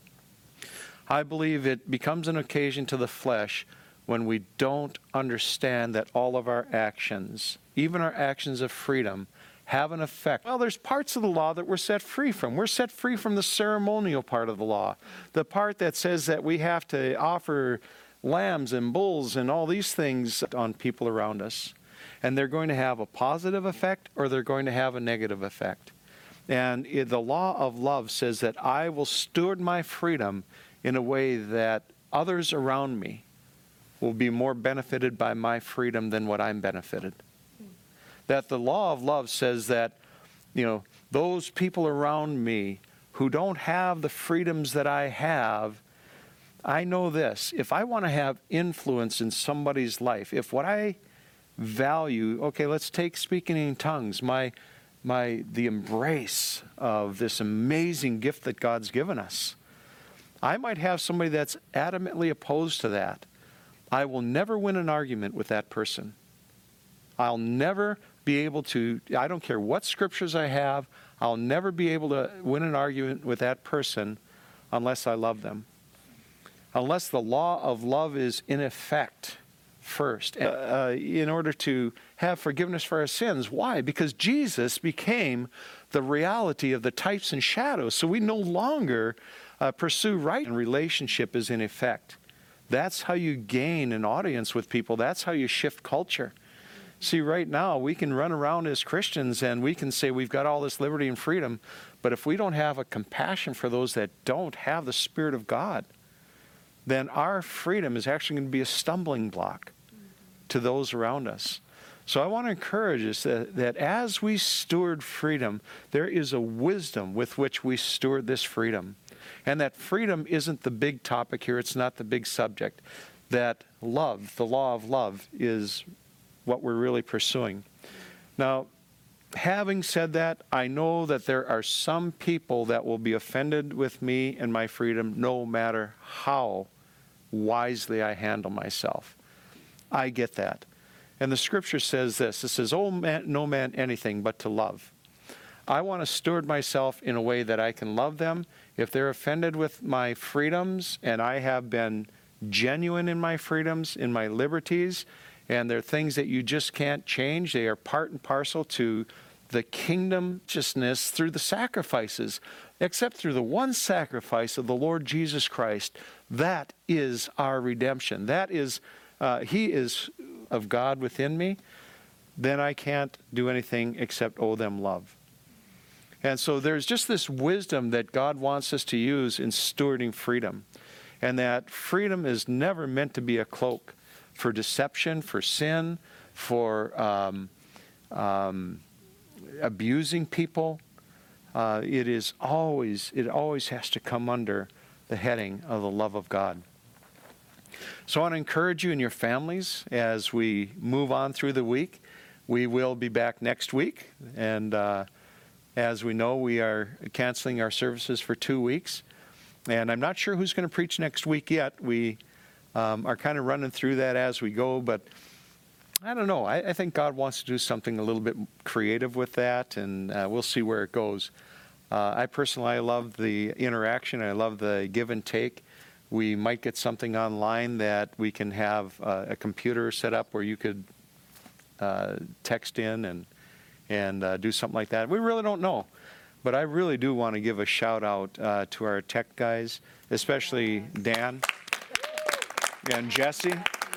I believe it becomes an occasion to the flesh when we don't understand that all of our actions, even our actions of freedom, have an effect. Well, there's parts of the law that we're set free from. We're set free from the ceremonial part of the law, the part that says that we have to offer lambs and bulls and all these things on people around us. And they're going to have a positive effect or they're going to have a negative effect. And it, the law of love says that I will steward my freedom in a way that others around me will be more benefited by my freedom than what I'm benefited. That the law of love says that, you know, those people around me who don't have the freedoms that I have, I know this: if I want to have influence in somebody's life, if what I value, okay, let's take speaking in tongues, my, my, the embrace of this amazing gift that God's given us. I might have somebody that's adamantly opposed to that. I will never win an argument with that person. I'll never be able to, I don't care what scriptures I have, I'll never be able to win an argument with that person unless I love them. Unless the law of love is in effect first, uh, in order to have forgiveness for our sins. Why? Because Jesus became the reality of the types and shadows, so we no longer uh, pursue right, and relationship is in effect. That's how you gain an audience with people. That's how you shift culture. See, right now, we can run around as Christians and we can say we've got all this liberty and freedom, but if we don't have a compassion for those that don't have the Spirit of God, then our freedom is actually going to be a stumbling block to those around us. So I want to encourage us that, that as we steward freedom, there is a wisdom with which we steward this freedom. And that freedom isn't the big topic here. It's not the big subject. That love, the law of love, is what we're really pursuing. Now, having said that, I know that there are some people that will be offended with me and my freedom no matter how wisely I handle myself. I get that. And the scripture says this. It says, "Oh, man, no man anything but to love." I want to steward myself in a way that I can love them. If they're offended with my freedoms and I have been genuine in my freedoms, in my liberties, and they're things that you just can't change, they are part and parcel to the kingdom righteousness through the sacrifices, except through the one sacrifice of the Lord Jesus Christ. That is our redemption. That is, uh, He is of God within me. Then I can't do anything except owe them love. And so there's just this wisdom that God wants us to use in stewarding freedom. And that freedom is never meant to be a cloak for deception, for sin, for um, um, abusing people. Uh, it is always, it always has to come under the heading of the love of God. So I want to encourage you and your families as we move on through the week. We will be back next week. And uh, as we know, we are canceling our services for two weeks. And I'm not sure who's going to preach next week yet. We um, are kind of running through that as we go, but I don't know. I, I think God wants to do something a little bit creative with that, and uh, we'll see where it goes. Uh, I personally, I love the interaction. I love the give and take. We might get something online that we can have uh, a computer set up where you could uh, text in and and uh, do something like that. We really don't know. But I really do want to give a shout out uh, to our tech guys, especially Dan and Jesse.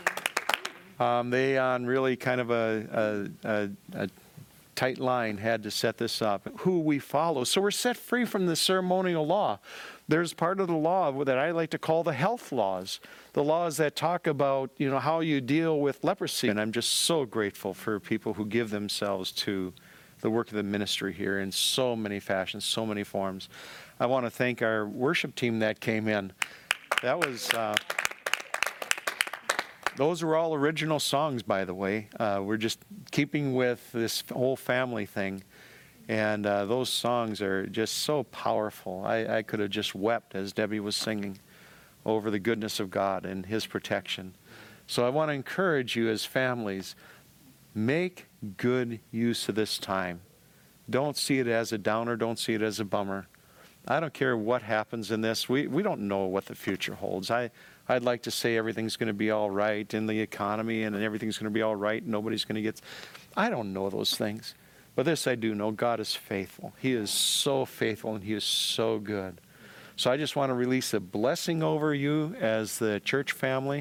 Um, they, on really kind of a, a, a, a tight line, had to set this up. Who we follow. So we're set free from the ceremonial law. There's part of the law that I like to call the health laws, the laws that talk about, you know, how you deal with leprosy. And I'm just so grateful for people who give themselves to the work of the ministry here in so many fashions, so many forms. I want to thank our worship team that came in. That was, uh, those were all original songs, by the way. Uh, we're just keeping with this whole family thing. And uh, those songs are just so powerful. I, I could have just wept as Debbie was singing over the goodness of God and his protection. So I want to encourage you as families, make good use of this time. Don't see it as a downer. Don't see it as a bummer. I don't care what happens in this. We we don't know what the future holds. I, I'd like to say everything's going to be all right in the economy and everything's going to be all right. Nobody's going to get... I don't know those things. But this I do know, God is faithful. He is so faithful and he is so good. So I just want to release a blessing over you as the church family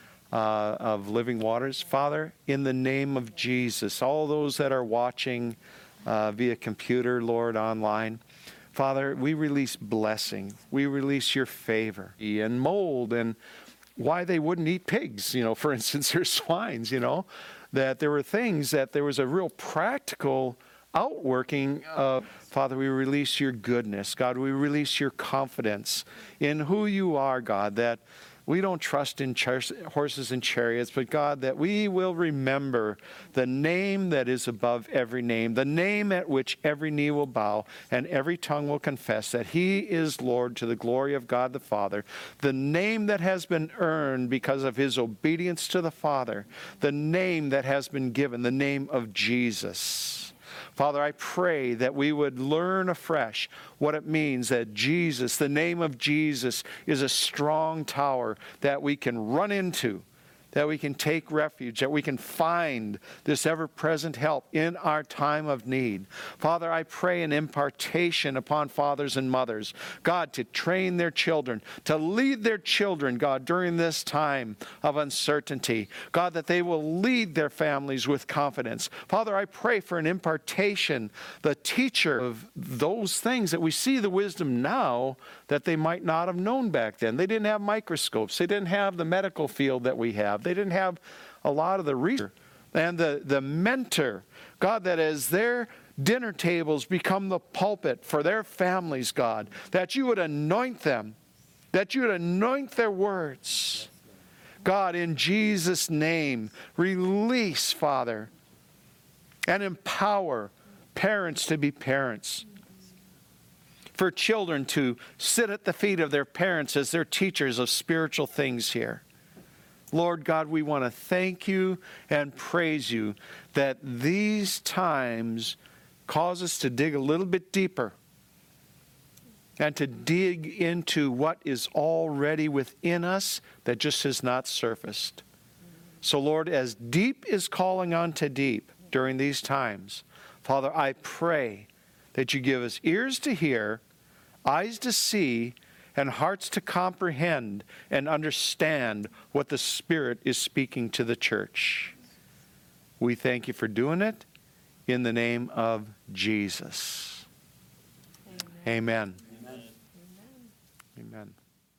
uh, of Living Waters. Father, in the name of Jesus, all those that are watching uh, via computer, Lord, online, Father, we release blessing. We release your favor and mold and why they wouldn't eat pigs, you know, for instance, or swines, you know. That there were things that there was a real practical outworking of, Father, we release your goodness. God, we release your confidence in who you are, God, that we don't trust in char- horses and chariots, but God, that we will remember the name that is above every name, the name at which every knee will bow and every tongue will confess that he is Lord to the glory of God the Father, the name that has been earned because of his obedience to the Father, the name that has been given, the name of Jesus. Father, I pray that we would learn afresh what it means that Jesus, the name of Jesus, is a strong tower that we can run into, that we can take refuge, that we can find this ever-present help in our time of need. Father, I pray an impartation upon fathers and mothers, God, to train their children, to lead their children, God, during this time of uncertainty. God, that they will lead their families with confidence. Father, I pray for an impartation, the teacher of those things that we see the wisdom now that they might not have known back then. They didn't have microscopes. They didn't have the medical field that we have. They didn't have a lot of the research. And the, the mentor, God, that as their dinner tables become the pulpit for their families, God, that you would anoint them, that you would anoint their words. God, in Jesus' name, release, Father, and empower parents to be parents. For children to sit at the feet of their parents as their teachers of spiritual things here. Lord God, we want to thank you and praise you that these times cause us to dig a little bit deeper and to dig into what is already within us that just has not surfaced. So Lord, as deep is calling unto deep during these times, Father, I pray that you give us ears to hear, eyes to see, and hearts to comprehend and understand what the Spirit is speaking to the church. We thank you for doing it in the name of Jesus. Amen. Amen. Amen. Amen.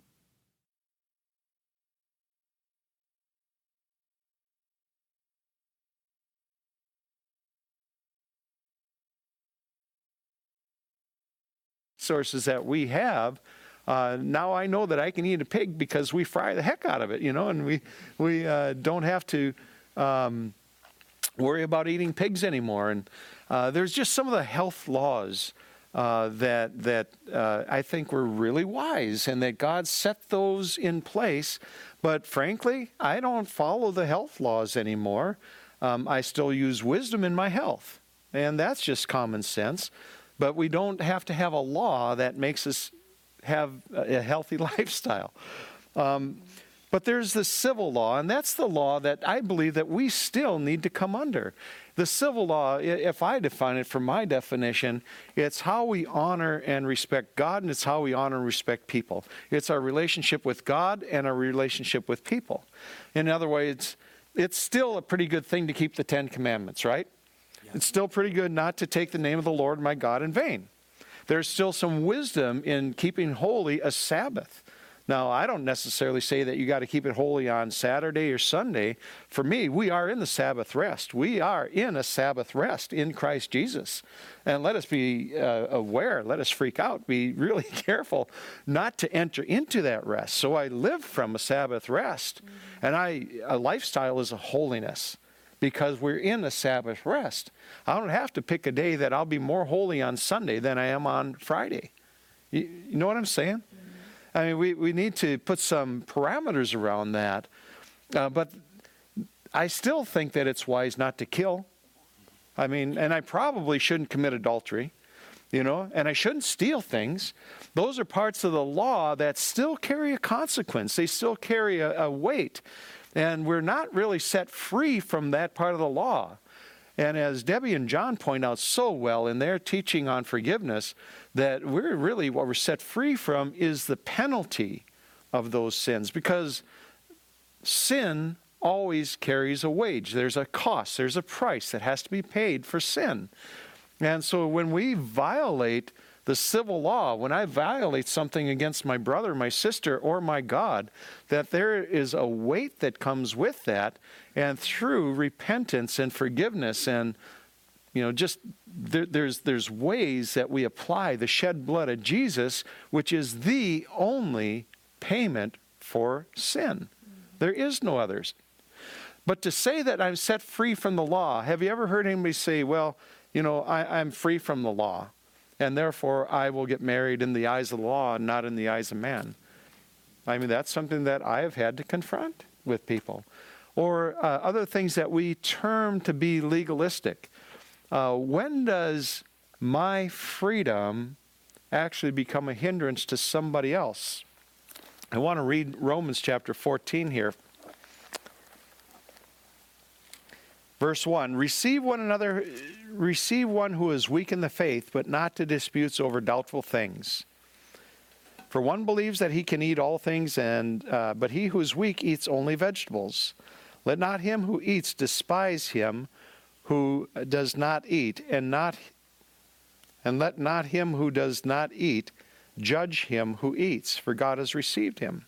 Sources that we have. Uh, now I know that I can eat a pig because we fry the heck out of it, you know, and we we uh, don't have to um, worry about eating pigs anymore. And uh, there's just some of the health laws uh, that that uh, I think were really wise, and that God set those in place. But frankly, I don't follow the health laws anymore. Um, I still use wisdom in my health, and that's just common sense. But we don't have to have a law that makes us have a healthy lifestyle. Um, but there's the civil law, and that's the law that I believe that we still need to come under. The civil law, if I define it from my definition, it's how we honor and respect God, and it's how we honor and respect people. It's our relationship with God and our relationship with people. In other words, it's still a pretty good thing to keep the Ten Commandments, right? Yeah. It's still pretty good not to take the name of the Lord my God in vain. There's still some wisdom in keeping holy a Sabbath. Now, I don't necessarily say that you got to keep it holy on Saturday or Sunday. For me, we are in the Sabbath rest. We are in a Sabbath rest in Christ Jesus. And let us be uh, aware, let us freak out, be really careful not to enter into that rest. So I live from a Sabbath rest. Mm-hmm. And I, a lifestyle is a holiness. because we're in a Sabbath rest. I don't have to pick a day that I'll be more holy on Sunday than I am on Friday. You, you know what I'm saying? Mm-hmm. I mean, we, we need to put some parameters around that. Uh, but I still think that it's wise not to kill. I mean, and I probably shouldn't commit adultery, you know, and I shouldn't steal things. Those are parts of the law that still carry a consequence. They still carry a, a weight. And we're not really set free from that part of the law. And as Debbie and John point out so well in their teaching on forgiveness, that we're really, what we're set free from is the penalty of those sins. Because sin always carries a wage. There's a cost. There's a price that has to be paid for sin. And so when we violate the civil law, when I violate something against my brother, my sister, or my God, that there is a weight that comes with that. And through repentance and forgiveness and, you know, just there, there's, there's ways that we apply the shed blood of Jesus, which is the only payment for sin. There is no others. But to say that I'm set free from the law, have you ever heard anybody say, well, you know, I, I'm free from the law, and therefore I will get married in the eyes of the law and not in the eyes of man? I mean, that's something that I have had to confront with people. Or uh, other things that we term to be legalistic. Uh, when does my freedom actually become a hindrance to somebody else? I want to read Romans chapter fourteen here. Verse one, receive one another, receive one who is weak in the faith, but not to disputes over doubtful things. For one believes that he can eat all things, and uh, but he who is weak eats only vegetables. Let not him who eats despise him who does not eat, and not and let not him who does not eat judge him who eats, for God has received him.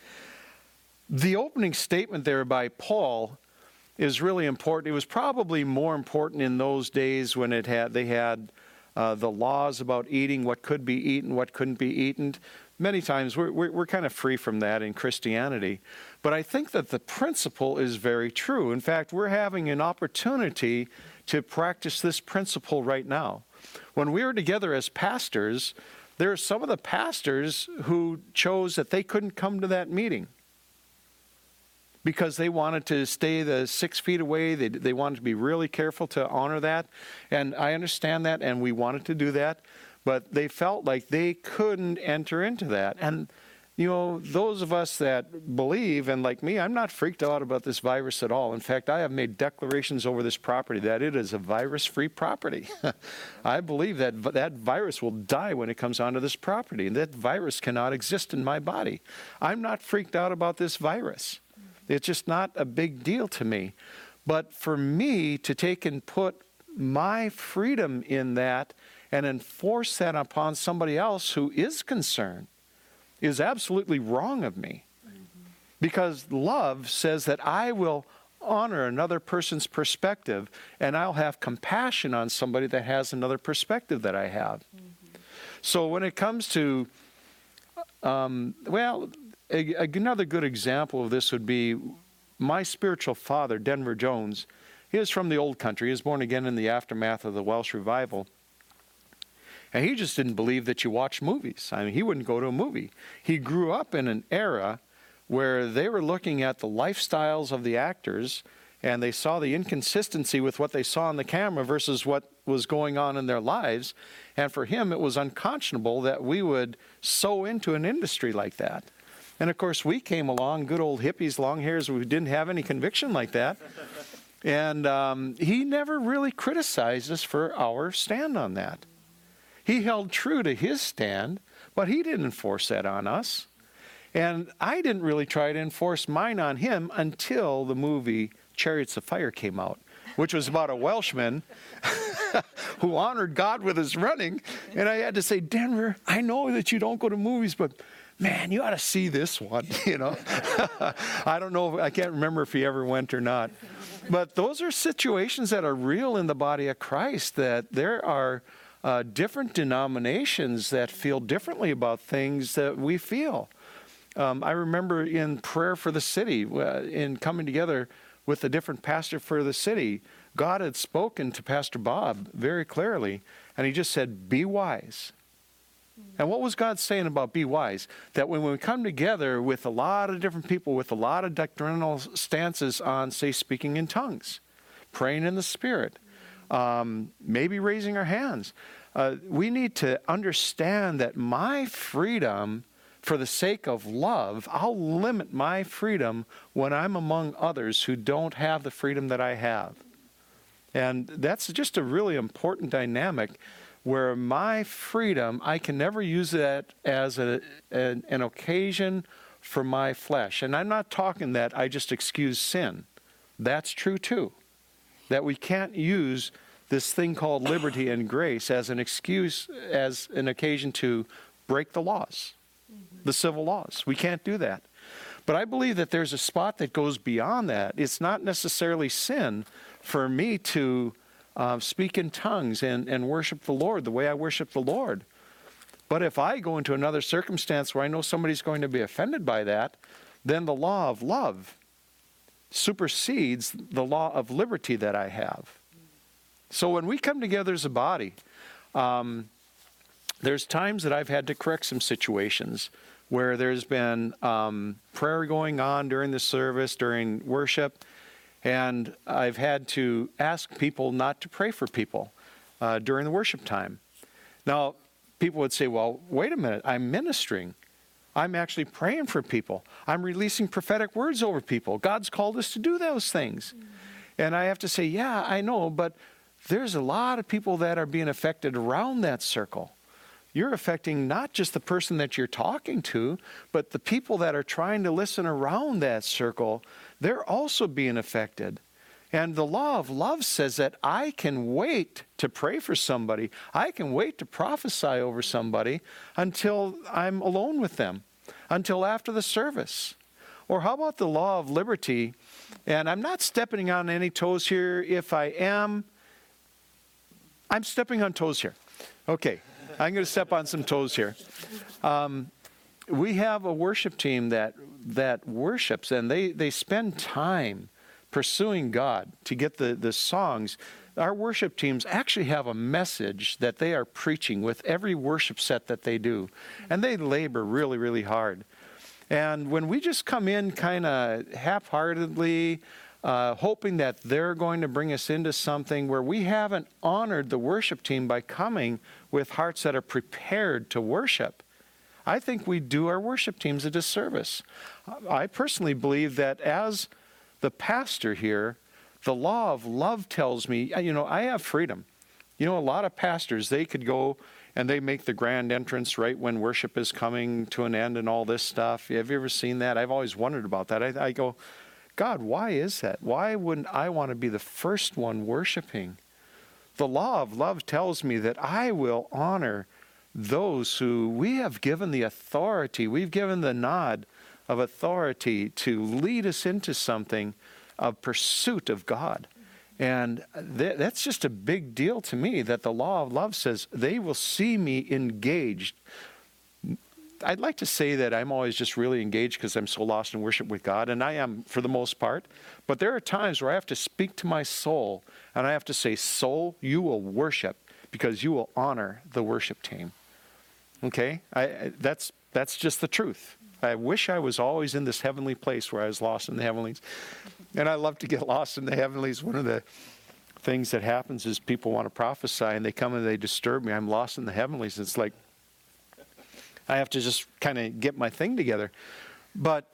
The opening statement there by Paul is really important. It was probably more important in those days when it had they had uh, the laws about eating, what could be eaten, what couldn't be eaten. Many times we're, we're, we're kind of free from that in Christianity. But I think that the principle is very true. In fact, we're having an opportunity to practice this principle right now. When we were together as pastors, there are some of the pastors who chose that they couldn't come to that meeting because they wanted to stay the six feet away. They, they wanted to be really careful to honor that. And I understand that, and we wanted to do that. But they felt like they couldn't enter into that. And, you know, those of us that believe, and like me, I'm not freaked out about this virus at all. In fact, I have made declarations over this property that it is a virus-free property. I believe that that virus will die when it comes onto this property, and that virus cannot exist in my body. I'm not freaked out about this virus. It's just not a big deal to me. But for me to take and put my freedom in that and enforce that upon somebody else who is concerned is absolutely wrong of me. Mm-hmm. Because love says that I will honor another person's perspective, and I'll have compassion on somebody that has another perspective that I have. Mm-hmm. So when it comes to, um, well, a, another good example of this would be my spiritual father, Denver Jones. He is from the old country. He was born again in the aftermath of the Welsh revival. And he just didn't believe that you watch movies. I mean, he wouldn't go to a movie. He grew up in an era where they were looking at the lifestyles of the actors, and they saw the inconsistency with what they saw on the camera versus what was going on in their lives. And for him, it was unconscionable that we would sow into an industry like that. And of course, we came along, good old hippies, long hairs, we didn't have any conviction like that. And um, he never really criticized us for our stand on that. He held true to his stand, but he didn't enforce that on us. And I didn't really try to enforce mine on him until the movie Chariots of Fire came out, which was about a Welshman who honored God with his running. And I had to say, Denver, I know that you don't go to movies, but man, you ought to see this one, you know. I don't know, I can't remember if he ever went or not. But those are situations that are real in the body of Christ, that there are Uh, different denominations that feel differently about things that we feel. Um, I remember in prayer for the city, uh, in coming together with a different pastor for the city, God had spoken to Pastor Bob very clearly, and he just said, be wise. And what was God saying about be wise? That when we come together with a lot of different people with a lot of doctrinal stances on, say, speaking in tongues, praying in the Spirit, um, maybe raising our hands, uh, we need to understand that my freedom, for the sake of love, I'll limit my freedom when I'm among others who don't have the freedom that I have. And that's just a really important dynamic where my freedom, I can never use that as a, an, an occasion for my flesh. And I'm not talking that I just excuse sin. That's true too. That we can't use this thing called liberty and grace as an excuse, as an occasion to break the laws, mm-hmm. the civil laws. We can't do that. But I believe that there's a spot that goes beyond that. It's not necessarily sin for me to Uh, speak in tongues and, and worship the Lord the way I worship the Lord. But if I go into another circumstance where I know somebody's going to be offended by that, then the law of love supersedes the law of liberty that I have. So when we come together as a body, um, there's times that I've had to correct some situations where there's been um, prayer going on during the service, during worship, and I've had to ask people not to pray for people uh, during the worship time. Now, people would say, well, wait a minute, I'm ministering. I'm actually praying for people. I'm releasing prophetic words over people. God's called us to do those things. Mm-hmm. And I have to say, yeah, I know, but there's a lot of people that are being affected around that circle. You're affecting not just the person that you're talking to, but the people that are trying to listen around that circle. They're also being affected. And the law of love says that I can wait to pray for somebody. I can wait to prophesy over somebody until I'm alone with them, until after the service. Or how about the law of liberty? And I'm not stepping on any toes here. If I am, I'm stepping on toes here. Okay, I'm going to step on some toes here. Um, we have a worship team that that worships, and they, they spend time pursuing God to get the, the songs. Our worship teams actually have a message that they are preaching with every worship set that they do. And they labor really, really hard. And when we just come in kind of half-heartedly, uh, hoping that they're going to bring us into something where we haven't honored the worship team by coming with hearts that are prepared to worship, I think we do our worship teams a disservice. I personally believe that as the pastor here, the law of love tells me, you know, I have freedom. You know, a lot of pastors, they could go and they make the grand entrance right when worship is coming to an end and all this stuff. Have you ever seen that? I've always wondered about that. I, I go, God, why is that? Why wouldn't I want to be the first one worshiping? The law of love tells me that I will honor those who we have given the authority, we've given the nod of authority to lead us into something of pursuit of God. And th- that's just a big deal to me, that the law of love says they will see me engaged. I'd like to say that I'm always just really engaged because I'm so lost in worship with God, and I am for the most part. But there are times where I have to speak to my soul, and I have to say, soul, you will worship because you will honor the worship team. Okay, I, I, that's that's just the truth. I wish I was always in this heavenly place where I was lost in the heavenlies. And I love to get lost in the heavenlies. One of the things that happens is people want to prophesy and they come and they disturb me. I'm lost in the heavenlies. It's like I have to just kind of get my thing together. But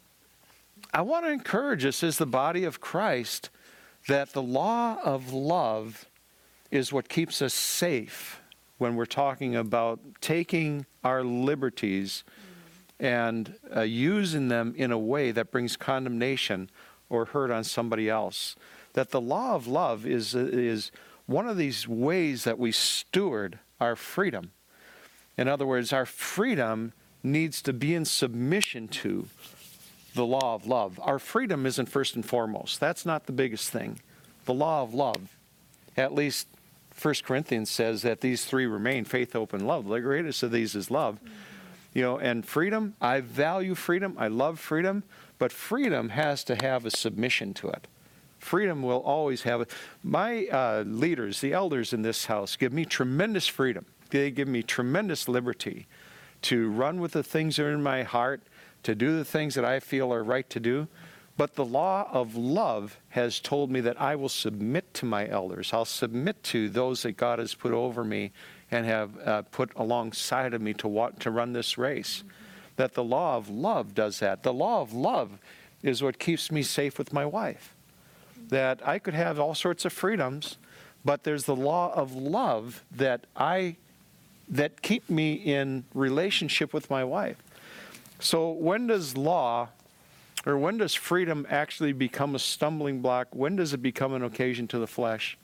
I want to encourage us as the body of Christ that the law of love is what keeps us safe when we're talking about taking our liberties and uh, using them in a way that brings condemnation or hurt on somebody else. That the law of love is, is one of these ways that we steward our freedom. In other words, our freedom needs to be in submission to the law of love. Our freedom isn't first and foremost. That's not the biggest thing. The law of love, at least First Corinthians says that these three remain, faith, hope, and love. The greatest of these is love. Mm-hmm. You know, and freedom, I value freedom. I love freedom. But freedom has to have a submission to it. Freedom will always have it. My uh, leaders, the elders in this house, give me tremendous freedom. They give me tremendous liberty to run with the things that are in my heart, to do the things that I feel are right to do. But the law of love has told me that I will submit to my elders. I'll submit to those that God has put over me and have uh, put alongside of me to walk, to run this race. That the law of love does that. The law of love is what keeps me safe with my wife. That I could have all sorts of freedoms, but there's the law of love that I that keep me in relationship with my wife. So when does law, or when does freedom actually become a stumbling block? When does it become an occasion to the flesh?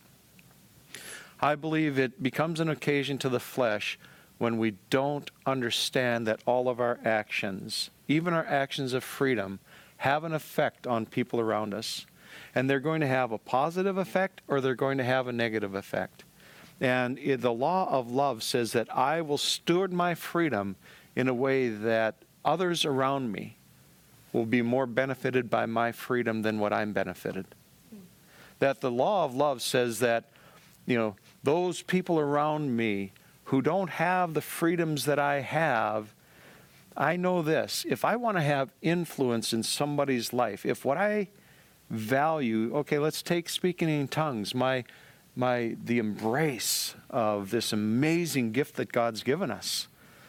I believe it becomes an occasion to the flesh when we don't understand that all of our actions, even our actions of freedom, have an effect on people around us. And they're going to have a positive effect or they're going to have a negative effect. And the law of love says that I will steward my freedom in a way that others around me will be more benefited by my freedom than what I'm benefited. That the law of love says that, you know, those people around me who don't have the freedoms that I have, I know this: if I want to have influence in somebody's life, if what I value, okay, let's take speaking in tongues, my my the embrace of this amazing gift that God's given us.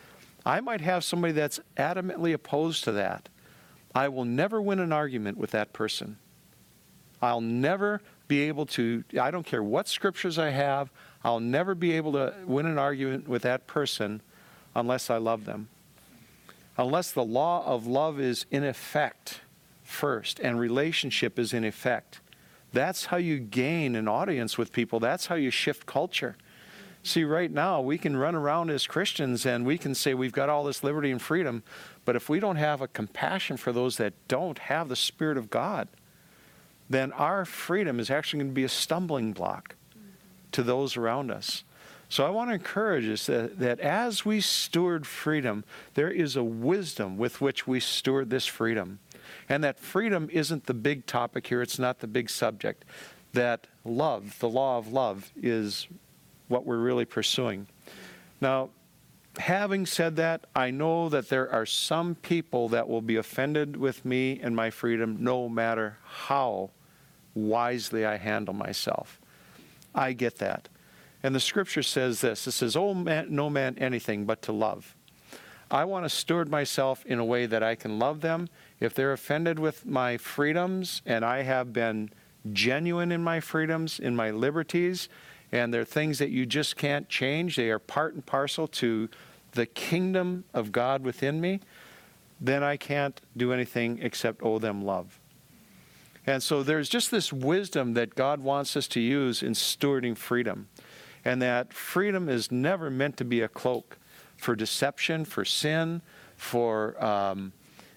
I might have somebody that's adamantly opposed to that. I will never win an argument with that person. I'll never be able to, I don't care what scriptures I have, I'll never be able to win an argument with that person unless I love them. Unless the law of love is in effect first and relationship is in effect. That's how you gain an audience with people. That's how you shift culture. See, right now, we can run around as Christians and we can say we've got all this liberty and freedom, but if we don't have a compassion for those that don't have the Spirit of God, then our freedom is actually going to be a stumbling block to those around us. So I want to encourage us that, that as we steward freedom, there is a wisdom with which we steward this freedom. And that freedom isn't the big topic here. It's not the big subject. That love, the law of love, is what we're really pursuing. Now, having said that, I know that there are some people that will be offended with me and my freedom no matter how wisely I handle myself. I get that. And the scripture says this. It says, "Oh, man, no man anything but to love." I want to steward myself in a way that I can love them. If they're offended with my freedoms and I have been genuine in my freedoms, in my liberties, and they're things that you just can't change, they are part and parcel to the kingdom of God within me, then I can't do anything except owe them love. And so there's just this wisdom that God wants us to use in stewarding freedom. And that freedom is never meant to be a cloak for deception, for sin, for um,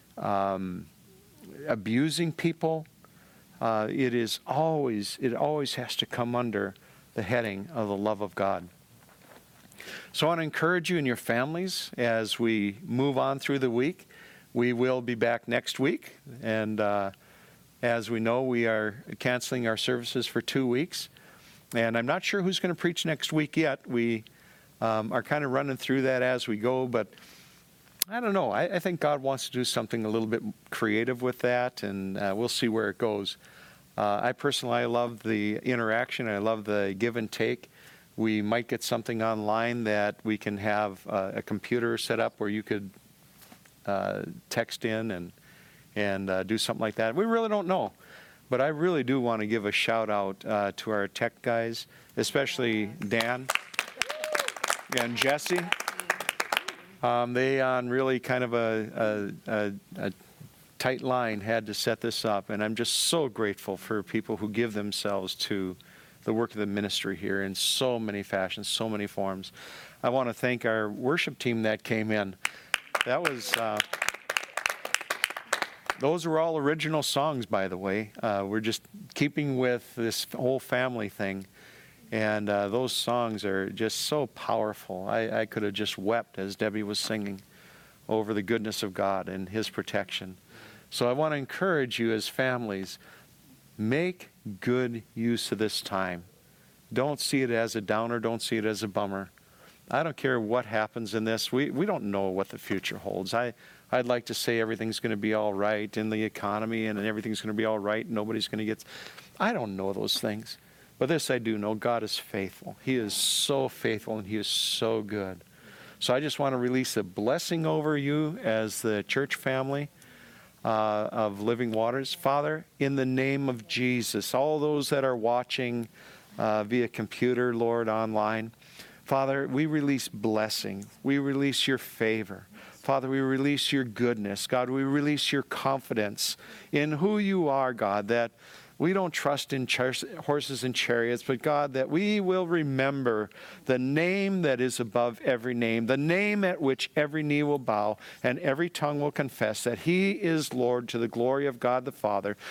um, abusing people. Uh, it is always, it always has to come under the heading of the love of God. So I want to encourage you and your families as we move on through the week. We will be back next week. And uh, as we know, we are canceling our services for two weeks. And I'm not sure who's going to preach next week yet. We um, are kind of running through that as we go. But I don't know. I, I think God wants to do something a little bit creative with that. And uh, we'll see where it goes. Uh, I personally, I love the interaction. I love the give and take. We might get something online that we can have uh, a computer set up where you could uh, text in and, and uh, do something like that. We really don't know. But I really do want to give a shout out uh, to our tech guys, especially Dan and Jesse. Um, they on really kind of a, a, a, a tight line had to set this up, and I'm just so grateful for people who give themselves to the work of the ministry here in so many fashions, so many forms. I want to thank our worship team that came in. That was... Uh, Those were all original songs, by the way. Uh, we're just keeping with this whole family thing. And uh, those songs are just so powerful. I, I could have just wept as Debbie was singing over the goodness of God and His protection. So I want to encourage you as families, Make good use of this time. Don't see it as a downer. Don't see it as a bummer. I don't care what happens in this. We we don't know what the future holds. I, I'd like to say everything's going to be all right in the economy and everything's going to be all right. Nobody's going to get... I don't know those things. But this I do know. God is faithful. He is so faithful and He is so good. So I just want to release a blessing over you as the church family uh, of Living Waters. Father, in the name of Jesus, all those that are watching uh, via computer, Lord, online, Father, we release blessing. We release your favor. Father, we release your goodness. God, we release your confidence in who you are, God, that we don't trust in char- horses and chariots, but God, that we will remember the name that is above every name, the name at which every knee will bow and every tongue will confess that He is Lord to the glory of God the Father.